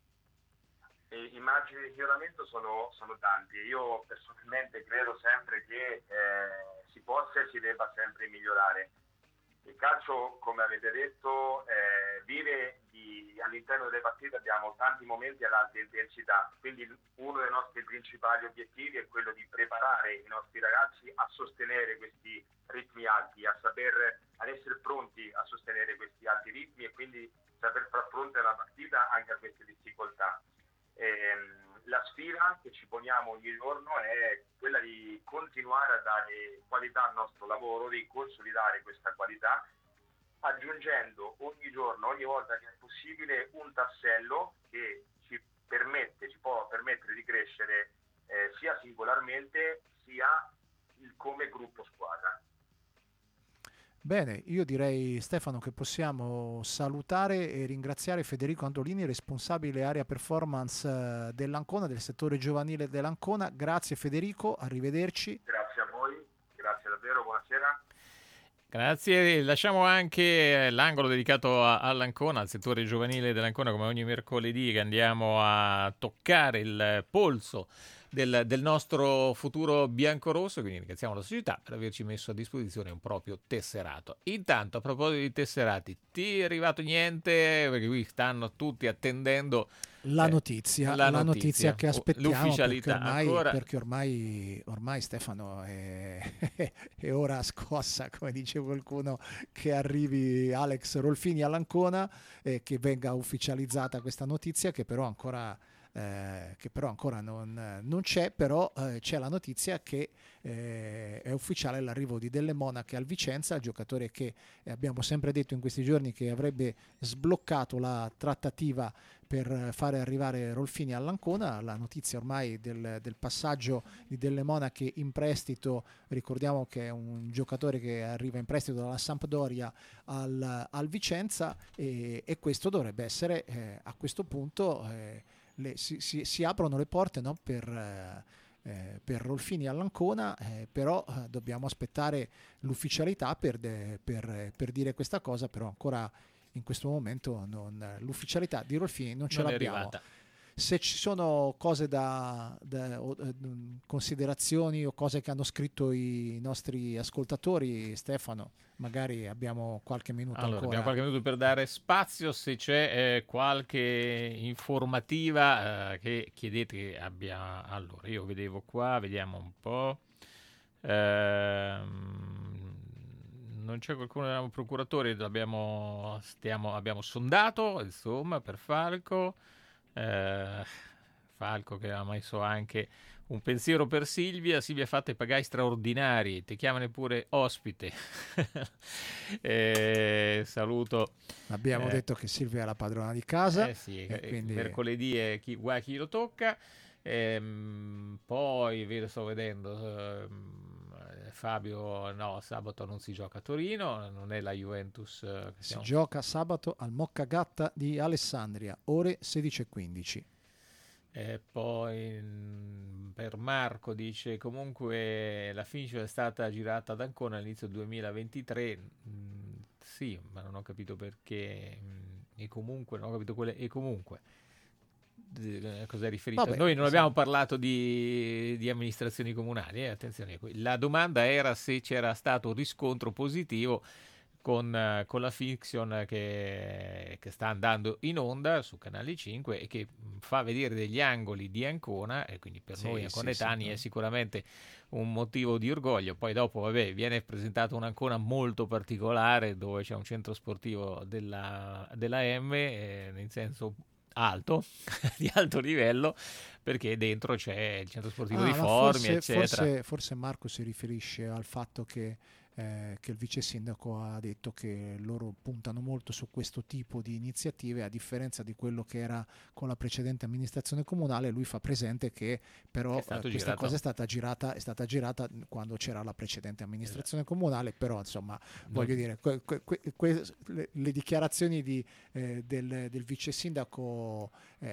I margini di miglioramento sono tanti. Io personalmente credo sempre che si possa e si debba sempre migliorare. Il calcio, come avete detto, vive all'interno delle partite, abbiamo tanti momenti ad alta intensità, quindi uno dei nostri principali obiettivi è quello di preparare i nostri ragazzi a sostenere questi ritmi alti, ad essere pronti a sostenere questi alti ritmi, e quindi saper far fronte alla partita anche a queste difficoltà. La sfida che ci poniamo ogni giorno è quella di continuare a dare qualità al nostro lavoro, di consolidare questa qualità, aggiungendo ogni giorno, ogni volta che è possibile, un tassello che ci può permettere di crescere sia singolarmente sia come gruppo squadra. Bene, io direi, Stefano, che possiamo salutare e ringraziare Federico Antolini, responsabile area performance dell'Ancona, del settore giovanile dell'Ancona. Grazie Federico, arrivederci. Grazie a voi, grazie davvero, buonasera. Grazie, lasciamo anche l'angolo dedicato all'Ancona, al settore giovanile dell'Ancona, come ogni mercoledì, che andiamo a toccare il polso del nostro futuro biancorosso, quindi ringraziamo la società per averci messo a disposizione un proprio tesserato. Intanto, a proposito di tesserati, ti è arrivato niente? Perché qui stanno tutti attendendo la notizia che aspettiamo, l'ufficialità, perché ormai Stefano è ora scossa, come dice qualcuno, che arrivi Alex Rolfini all'Ancona e che venga ufficializzata questa notizia, che però ancora che però ancora non c'è, però c'è la notizia che è ufficiale l'arrivo di Delle Monache al Vicenza, il giocatore che abbiamo sempre detto in questi giorni che avrebbe sbloccato la trattativa per fare arrivare Rolfini all'Ancona. La notizia ormai del passaggio di Delle Monache in prestito, ricordiamo che è un giocatore che arriva in prestito dalla Sampdoria al Vicenza, e questo dovrebbe essere a questo punto si aprono le porte, no, per Rolfini all'Ancona, però dobbiamo aspettare l'ufficialità per dire questa cosa, però ancora in questo momento l'ufficialità di Rolfini non ce l'abbiamo. Arrivata. Se ci sono cose considerazioni o cose che hanno scritto i nostri ascoltatori, Stefano, magari abbiamo qualche minuto ancora. Abbiamo qualche minuto per dare spazio, se c'è qualche informativa che chiedete che abbia. Allora, io vedevo qua, vediamo un po'. Non c'è qualcuno dei procuratori, abbiamo sondato, insomma, per Falco. Falco che ha messo anche un pensiero per Silvia fate pagai straordinari, ti chiamano pure ospite. Saluto. Abbiamo detto che Silvia è la padrona di casa, sì, quindi mercoledì è chi lo tocca. Poi sto vedendo Fabio, no, sabato non si gioca a Torino, non è la Juventus. Si gioca sabato al Mocca Gatta di Alessandria, ore 16:15. Poi per Marco dice comunque la finish è stata girata ad Ancona all'inizio 2023. Sì, ma non ho capito perché. E comunque non ho capito quelle. E comunque cosa è riferito? Vabbè, noi non abbiamo parlato di amministrazioni comunali, attenzione, la domanda era se c'era stato un riscontro positivo con la fiction che sta andando in onda su Canale 5 e che fa vedere degli angoli di Ancona, e quindi per noi anconetani è sicuramente un motivo di orgoglio. Poi dopo viene presentato un'Ancona molto particolare, dove c'è un centro sportivo della M, in senso alto, di alto livello, perché dentro c'è il centro sportivo di Formia, eccetera. Forse Marco si riferisce al fatto che il vice sindaco ha detto che loro puntano molto su questo tipo di iniziative, a differenza di quello che era con la precedente amministrazione comunale. Lui fa presente che però questa cosa è stata girata quando c'era la precedente amministrazione comunale, però insomma voglio dire le dichiarazioni del vice sindaco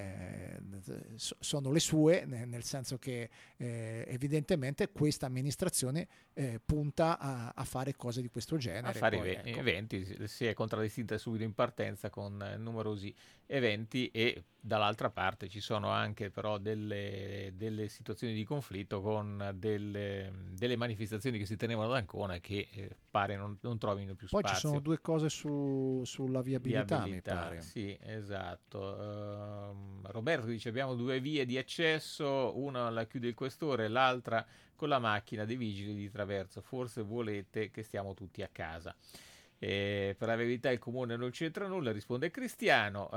sono le sue, nel senso che evidentemente questa amministrazione punta a fare cose di questo genere, a fare eventi. Si è contraddistinta subito in partenza con numerosi eventi, e dall'altra parte ci sono anche però delle situazioni di conflitto con delle manifestazioni che si tenevano ad Ancona che pare non trovino più spazio. Poi ci sono due cose sulla viabilità, mi pare. Sì, esatto. Roberto dice abbiamo due vie di accesso, una la chiude il questore, l'altra con la macchina dei vigili di traverso, forse volete che stiamo tutti a casa. Per la verità il comune non c'entra nulla, risponde Cristiano,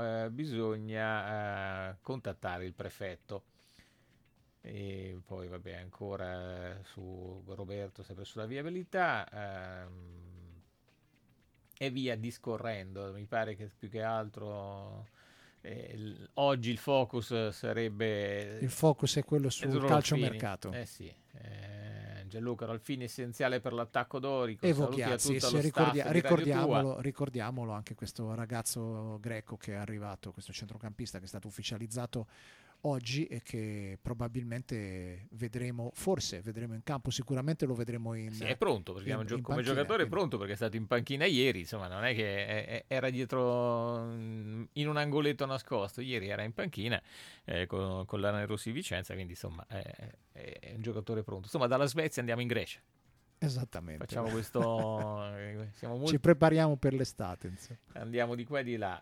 bisogna contattare il prefetto. E poi ancora su Roberto, sempre sulla viabilità, e via discorrendo. Mi pare che più che altro oggi il focus sarebbe... Il focus è quello sul calciomercato. Sì. Gianluca Rolfini essenziale per l'attacco dorico. Ricordiamolo anche questo ragazzo greco che è arrivato, questo centrocampista che è stato ufficializzato oggi e che probabilmente vedremo in campo, sicuramente lo vedremo è pronto, perché come giocatore è pronto, perché è stato in panchina ieri, insomma non è che era dietro in un angoletto nascosto, ieri era in panchina con l'Arena Rossi Vicenza, quindi insomma è un giocatore pronto. Insomma dalla Svezia andiamo in Grecia. Esattamente. Facciamo questo. Ci prepariamo per l'estate. Insomma. Andiamo di qua e di là.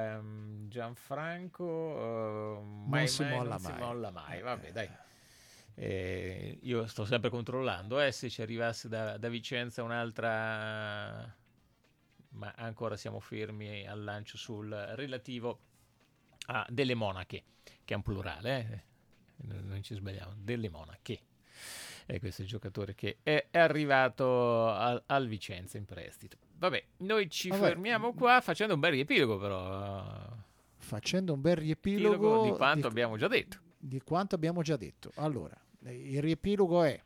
Gianfranco. Non si molla mai. Vabbè, dai. Io sto sempre controllando. Se ci arrivasse da Vicenza un'altra. Ma ancora siamo fermi al lancio sul relativo a Delle Monache. che è un plurale, non ci sbagliamo, delle Monache. E questo è il giocatore che è arrivato al Vicenza in prestito. Vabbè, noi ci fermiamo qua facendo un bel riepilogo, però. Facendo un bel riepilogo di quanto abbiamo già detto. Di quanto abbiamo già detto. Allora, il riepilogo è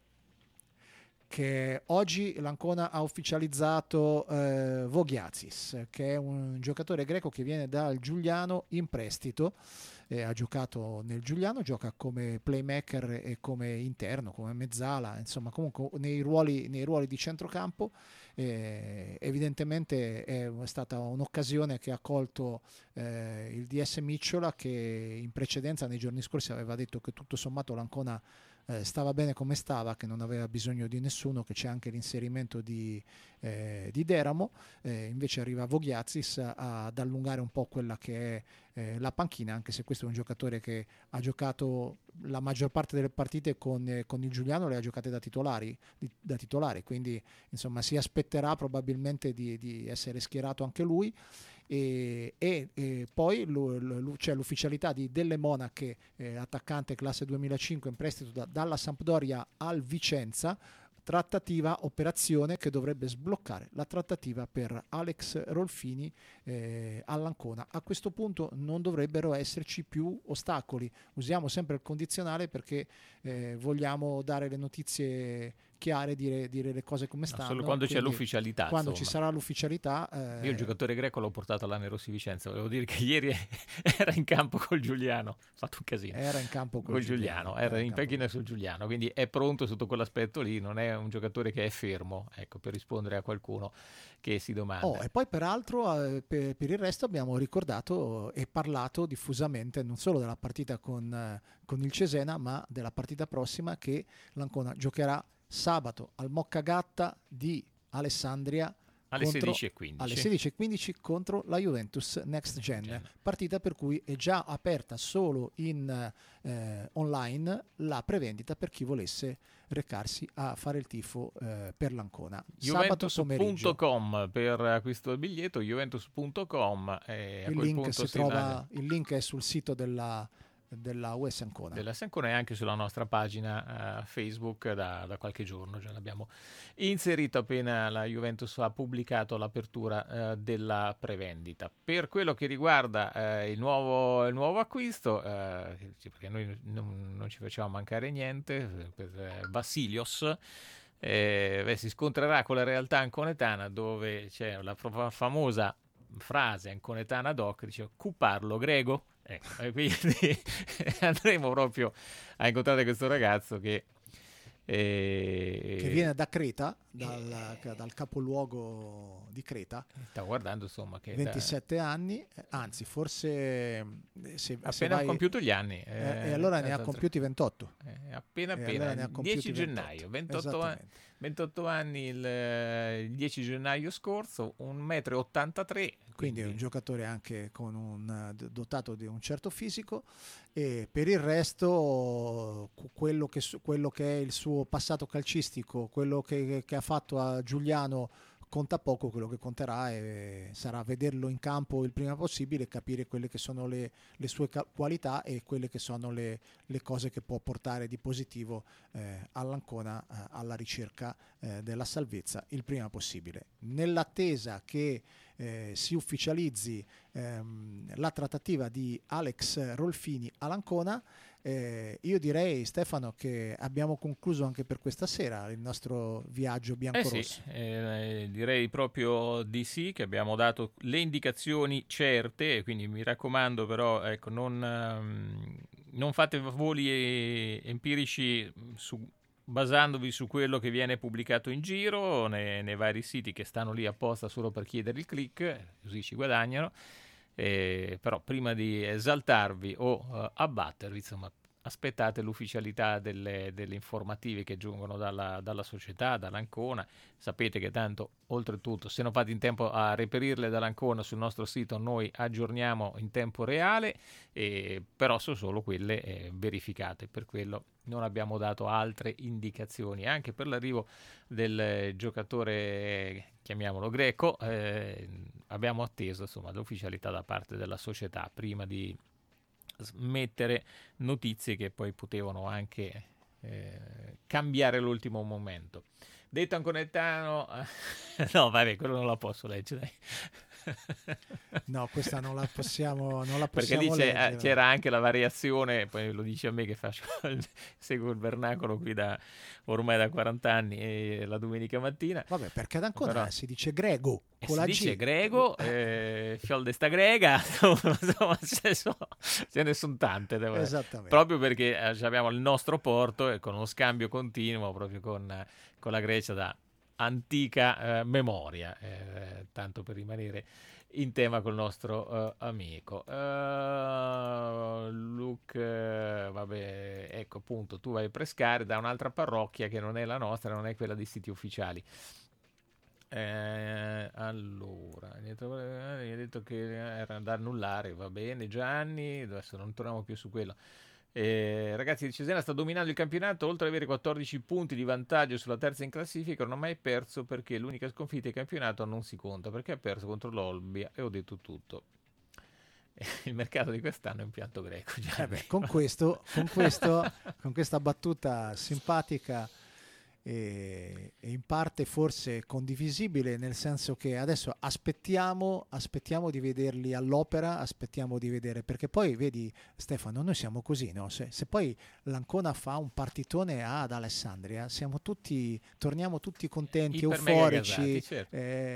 che oggi l'Ancona ha ufficializzato Vogiazis, che è un giocatore greco che viene dal Giuliano in prestito. Ha giocato nel Giuliano, gioca come playmaker e come interno, come mezzala, insomma comunque nei ruoli di centrocampo. Evidentemente è stata un'occasione che ha colto il DS Micciola, che in precedenza nei giorni scorsi aveva detto che tutto sommato l'Ancona stava bene come stava, che non aveva bisogno di nessuno, che c'è anche l'inserimento di Deramo. Invece arriva Vogiazis ad allungare un po' quella che è la panchina, anche se questo è un giocatore che ha giocato la maggior parte delle partite con il Giuliano, le ha giocate da titolare, quindi insomma si aspetterà probabilmente di essere schierato anche lui. E poi c'è l'ufficialità di Delle Monache, attaccante classe 2005 in prestito dalla Sampdoria al Vicenza. Trattativa, operazione che dovrebbe sbloccare la trattativa per Alex Rolfini all'Ancona. A questo punto non dovrebbero esserci più ostacoli. Usiamo sempre il condizionale perché vogliamo dare le notizie chiare, dire le cose come stanno. Solo quando c'è l'ufficialità. Quando ci sarà l'ufficialità. Io il giocatore greco l'ho portato all'Anerossi Vicenza. Volevo dire che ieri era in campo col Giuliano. Ha fatto un casino. Era in campo col Giuliano. Era in panchina sul Giuliano. Quindi è pronto sotto quell'aspetto lì. Non è un giocatore che è fermo. Ecco, per rispondere a qualcuno che si domanda. E poi peraltro per il resto abbiamo ricordato e parlato diffusamente non solo della partita con il Cesena, ma della partita prossima che l'Ancona giocherà sabato al Moccagatta di Alessandria alle 16:15. Alle 16:15 contro la Juventus Next Gen. Partita per cui è già aperta solo in online la prevendita per chi volesse recarsi a fare il tifo per l'Ancona. Juventus.com per acquisto del biglietto, Juventus.com. Il link è sul sito della US Ancona. Della Ancona e anche sulla nostra pagina Facebook da qualche giorno, già l'abbiamo inserito appena la Juventus ha pubblicato l'apertura della prevendita. Per quello che riguarda il nuovo acquisto, perché noi non ci facciamo mancare niente, per Vassilios si scontrerà con la realtà anconetana, dove c'è la famosa frase anconetana doc, dice "Cuparlo grego". Quindi andremo proprio a incontrare questo ragazzo che viene da Creta, dal capoluogo di Creta. Sta guardando, insomma, che 27 anni, anzi forse ha compiuto gli anni e allora ne ha compiuti 28 appena allora ne ha 10 gennaio 28 anni il 10 gennaio scorso, 1,83 m, quindi è un giocatore anche con dotato di un certo fisico. E per il resto quello che è il suo passato calcistico, quello che ha fatto a Giuliano conta poco. Quello che conterà sarà vederlo in campo il prima possibile, capire quelle che sono le sue qualità e quelle che sono le cose che può portare di positivo all'Ancona alla ricerca della salvezza il prima possibile. Nell'attesa che si ufficializzi la trattativa di Alex Rolfini all'Ancona, io direi, Stefano, che abbiamo concluso anche per questa sera il nostro viaggio biancorosso. Direi proprio di sì, che abbiamo dato le indicazioni certe, quindi mi raccomando però, ecco, non fate voli empirici basandovi su quello che viene pubblicato in giro nei vari siti che stanno lì apposta solo per chiedere il click, così ci guadagnano. Però prima di esaltarvi o abbattervi, insomma, aspettate l'ufficialità delle informative che giungono dalla società, dall'Ancona. Sapete che tanto, oltretutto, se non fate in tempo a reperirle dall'Ancona sul nostro sito, noi aggiorniamo in tempo reale, però sono solo quelle verificate. Per quello non abbiamo dato altre indicazioni. Anche per l'arrivo del giocatore, chiamiamolo greco, abbiamo atteso, insomma, l'ufficialità da parte della società prima di smettere notizie che poi potevano anche cambiare l'ultimo momento. Detto anconetano, no vabbè, quello non la posso leggere, dai. No, questa non la possiamo perché lì leggere. c'era anche la variazione, poi lo dice a me che seguo il vernacolo qui ormai da 40 anni e la domenica mattina. Vabbè, perché ad Ancona si dice grego, con la si G. dice grego, fiol de sta grega, insomma, ce ne sono tante, Esattamente. proprio perché abbiamo il nostro porto e con uno scambio continuo proprio con la Grecia da antica memoria, tanto per rimanere in tema col nostro amico Luke. Vabbè, ecco appunto, tu vai a pescare da un'altra parrocchia che non è la nostra, non è quella dei siti ufficiali. Allora mi ha detto che era da annullare, va bene Gianni, adesso non torniamo più su quello. Ragazzi, il Cesena sta dominando il campionato, oltre ad avere 14 punti di vantaggio sulla terza in classifica, non ha mai perso, perché l'unica sconfitta in campionato non si conta, perché ha perso contro l'Olbia, e ho detto tutto. Il mercato di quest'anno è un pianto greco. Con questa battuta simpatica e in parte forse condivisibile, nel senso che adesso aspettiamo di vederli all'opera, aspettiamo di vedere, perché poi vedi Stefano, noi siamo così, no? Se poi l'Ancona fa un partitone ad Alessandria, torniamo tutti contenti, euforici, certo.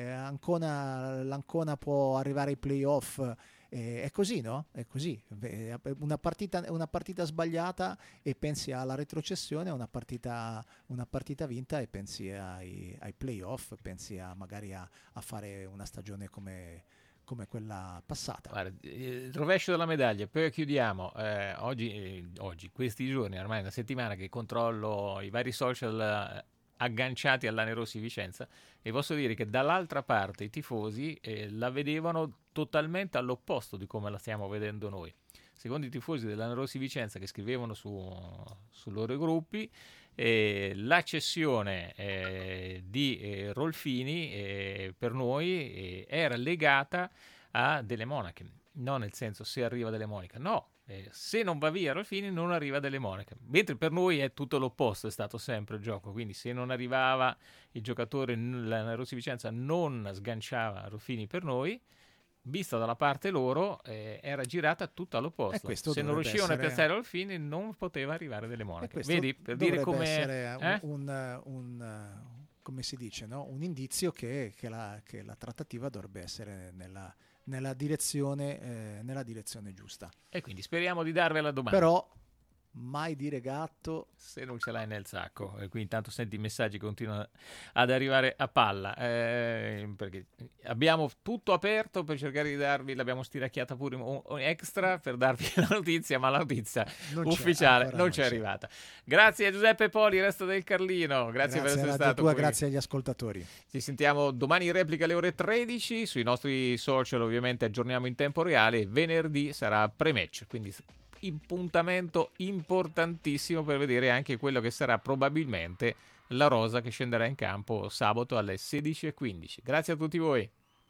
l'Ancona può arrivare ai playoff. È così, no? È così. Una partita sbagliata e pensi alla retrocessione, una partita vinta e pensi ai playoff, pensi magari a fare una stagione come quella passata. Guarda, il rovescio della medaglia, poi chiudiamo. Oggi, questi giorni, ormai una settimana che controllo i vari social agganciati all'Anerossi Vicenza, e posso dire che dall'altra parte i tifosi la vedevano totalmente all'opposto di come la stiamo vedendo noi. Secondo i tifosi dell'Anerossi Vicenza, che scrivevano su loro gruppi, la cessione di Rolfini per noi era legata a Delle Monache, non nel senso se arriva Delle Monache, no. Se non va via Rolfini non arriva Delle Monache, mentre per noi è tutto l'opposto, è stato sempre il gioco, quindi se non arrivava il giocatore, la Rossi Vicenza non sganciava Rolfini per noi, vista dalla parte loro era girata tutto all'opposto, se non riuscivano a piazzare Rolfini non poteva arrivare Delle Monache. Vedi, per dire come essere come si dice, no? Un indizio che la trattativa dovrebbe essere nella direzione giusta. E quindi speriamo di darvela domani. Però mai dire gatto se non ce l'hai nel sacco. E qui intanto senti i messaggi che continuano ad arrivare a palla, perché abbiamo tutto aperto per cercare di darvi, l'abbiamo stiracchiata pure un extra per darvi la notizia, ma la notizia ufficiale non c'è arrivata. Grazie a Giuseppe Poli, resto del Carlino, grazie per essere stato qui. Grazie agli ascoltatori. Ci sentiamo domani in replica alle ore 13 sui nostri social, ovviamente aggiorniamo in tempo reale. Venerdì sarà pre-match, quindi appuntamento importantissimo per vedere anche quello che sarà probabilmente la rosa che scenderà in campo sabato alle 16:15. Grazie a tutti voi.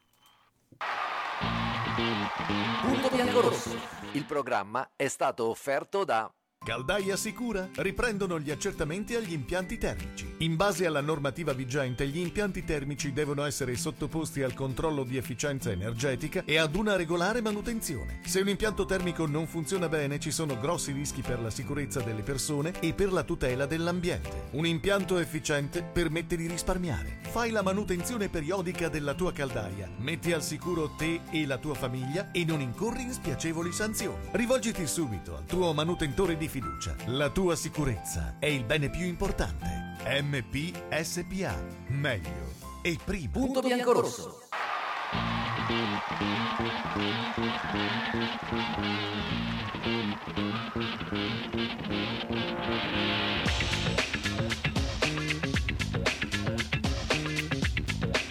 Punto bianco-rosso. Il programma è stato offerto da Caldaia Sicura riprendono gli accertamenti agli impianti termici. In base alla normativa vigente, gli impianti termici devono essere sottoposti al controllo di efficienza energetica e ad una regolare manutenzione. Se un impianto termico non funziona bene, ci sono grossi rischi per la sicurezza delle persone e per la tutela dell'ambiente. Un impianto efficiente permette di risparmiare. Fai la manutenzione periodica della tua caldaia, metti al sicuro te e la tua famiglia e non incorri in spiacevoli sanzioni. Rivolgiti subito al tuo manutentore di fiducia. La tua sicurezza è il bene più importante. MP SPA. Meglio e prima. Punto bianco-rosso.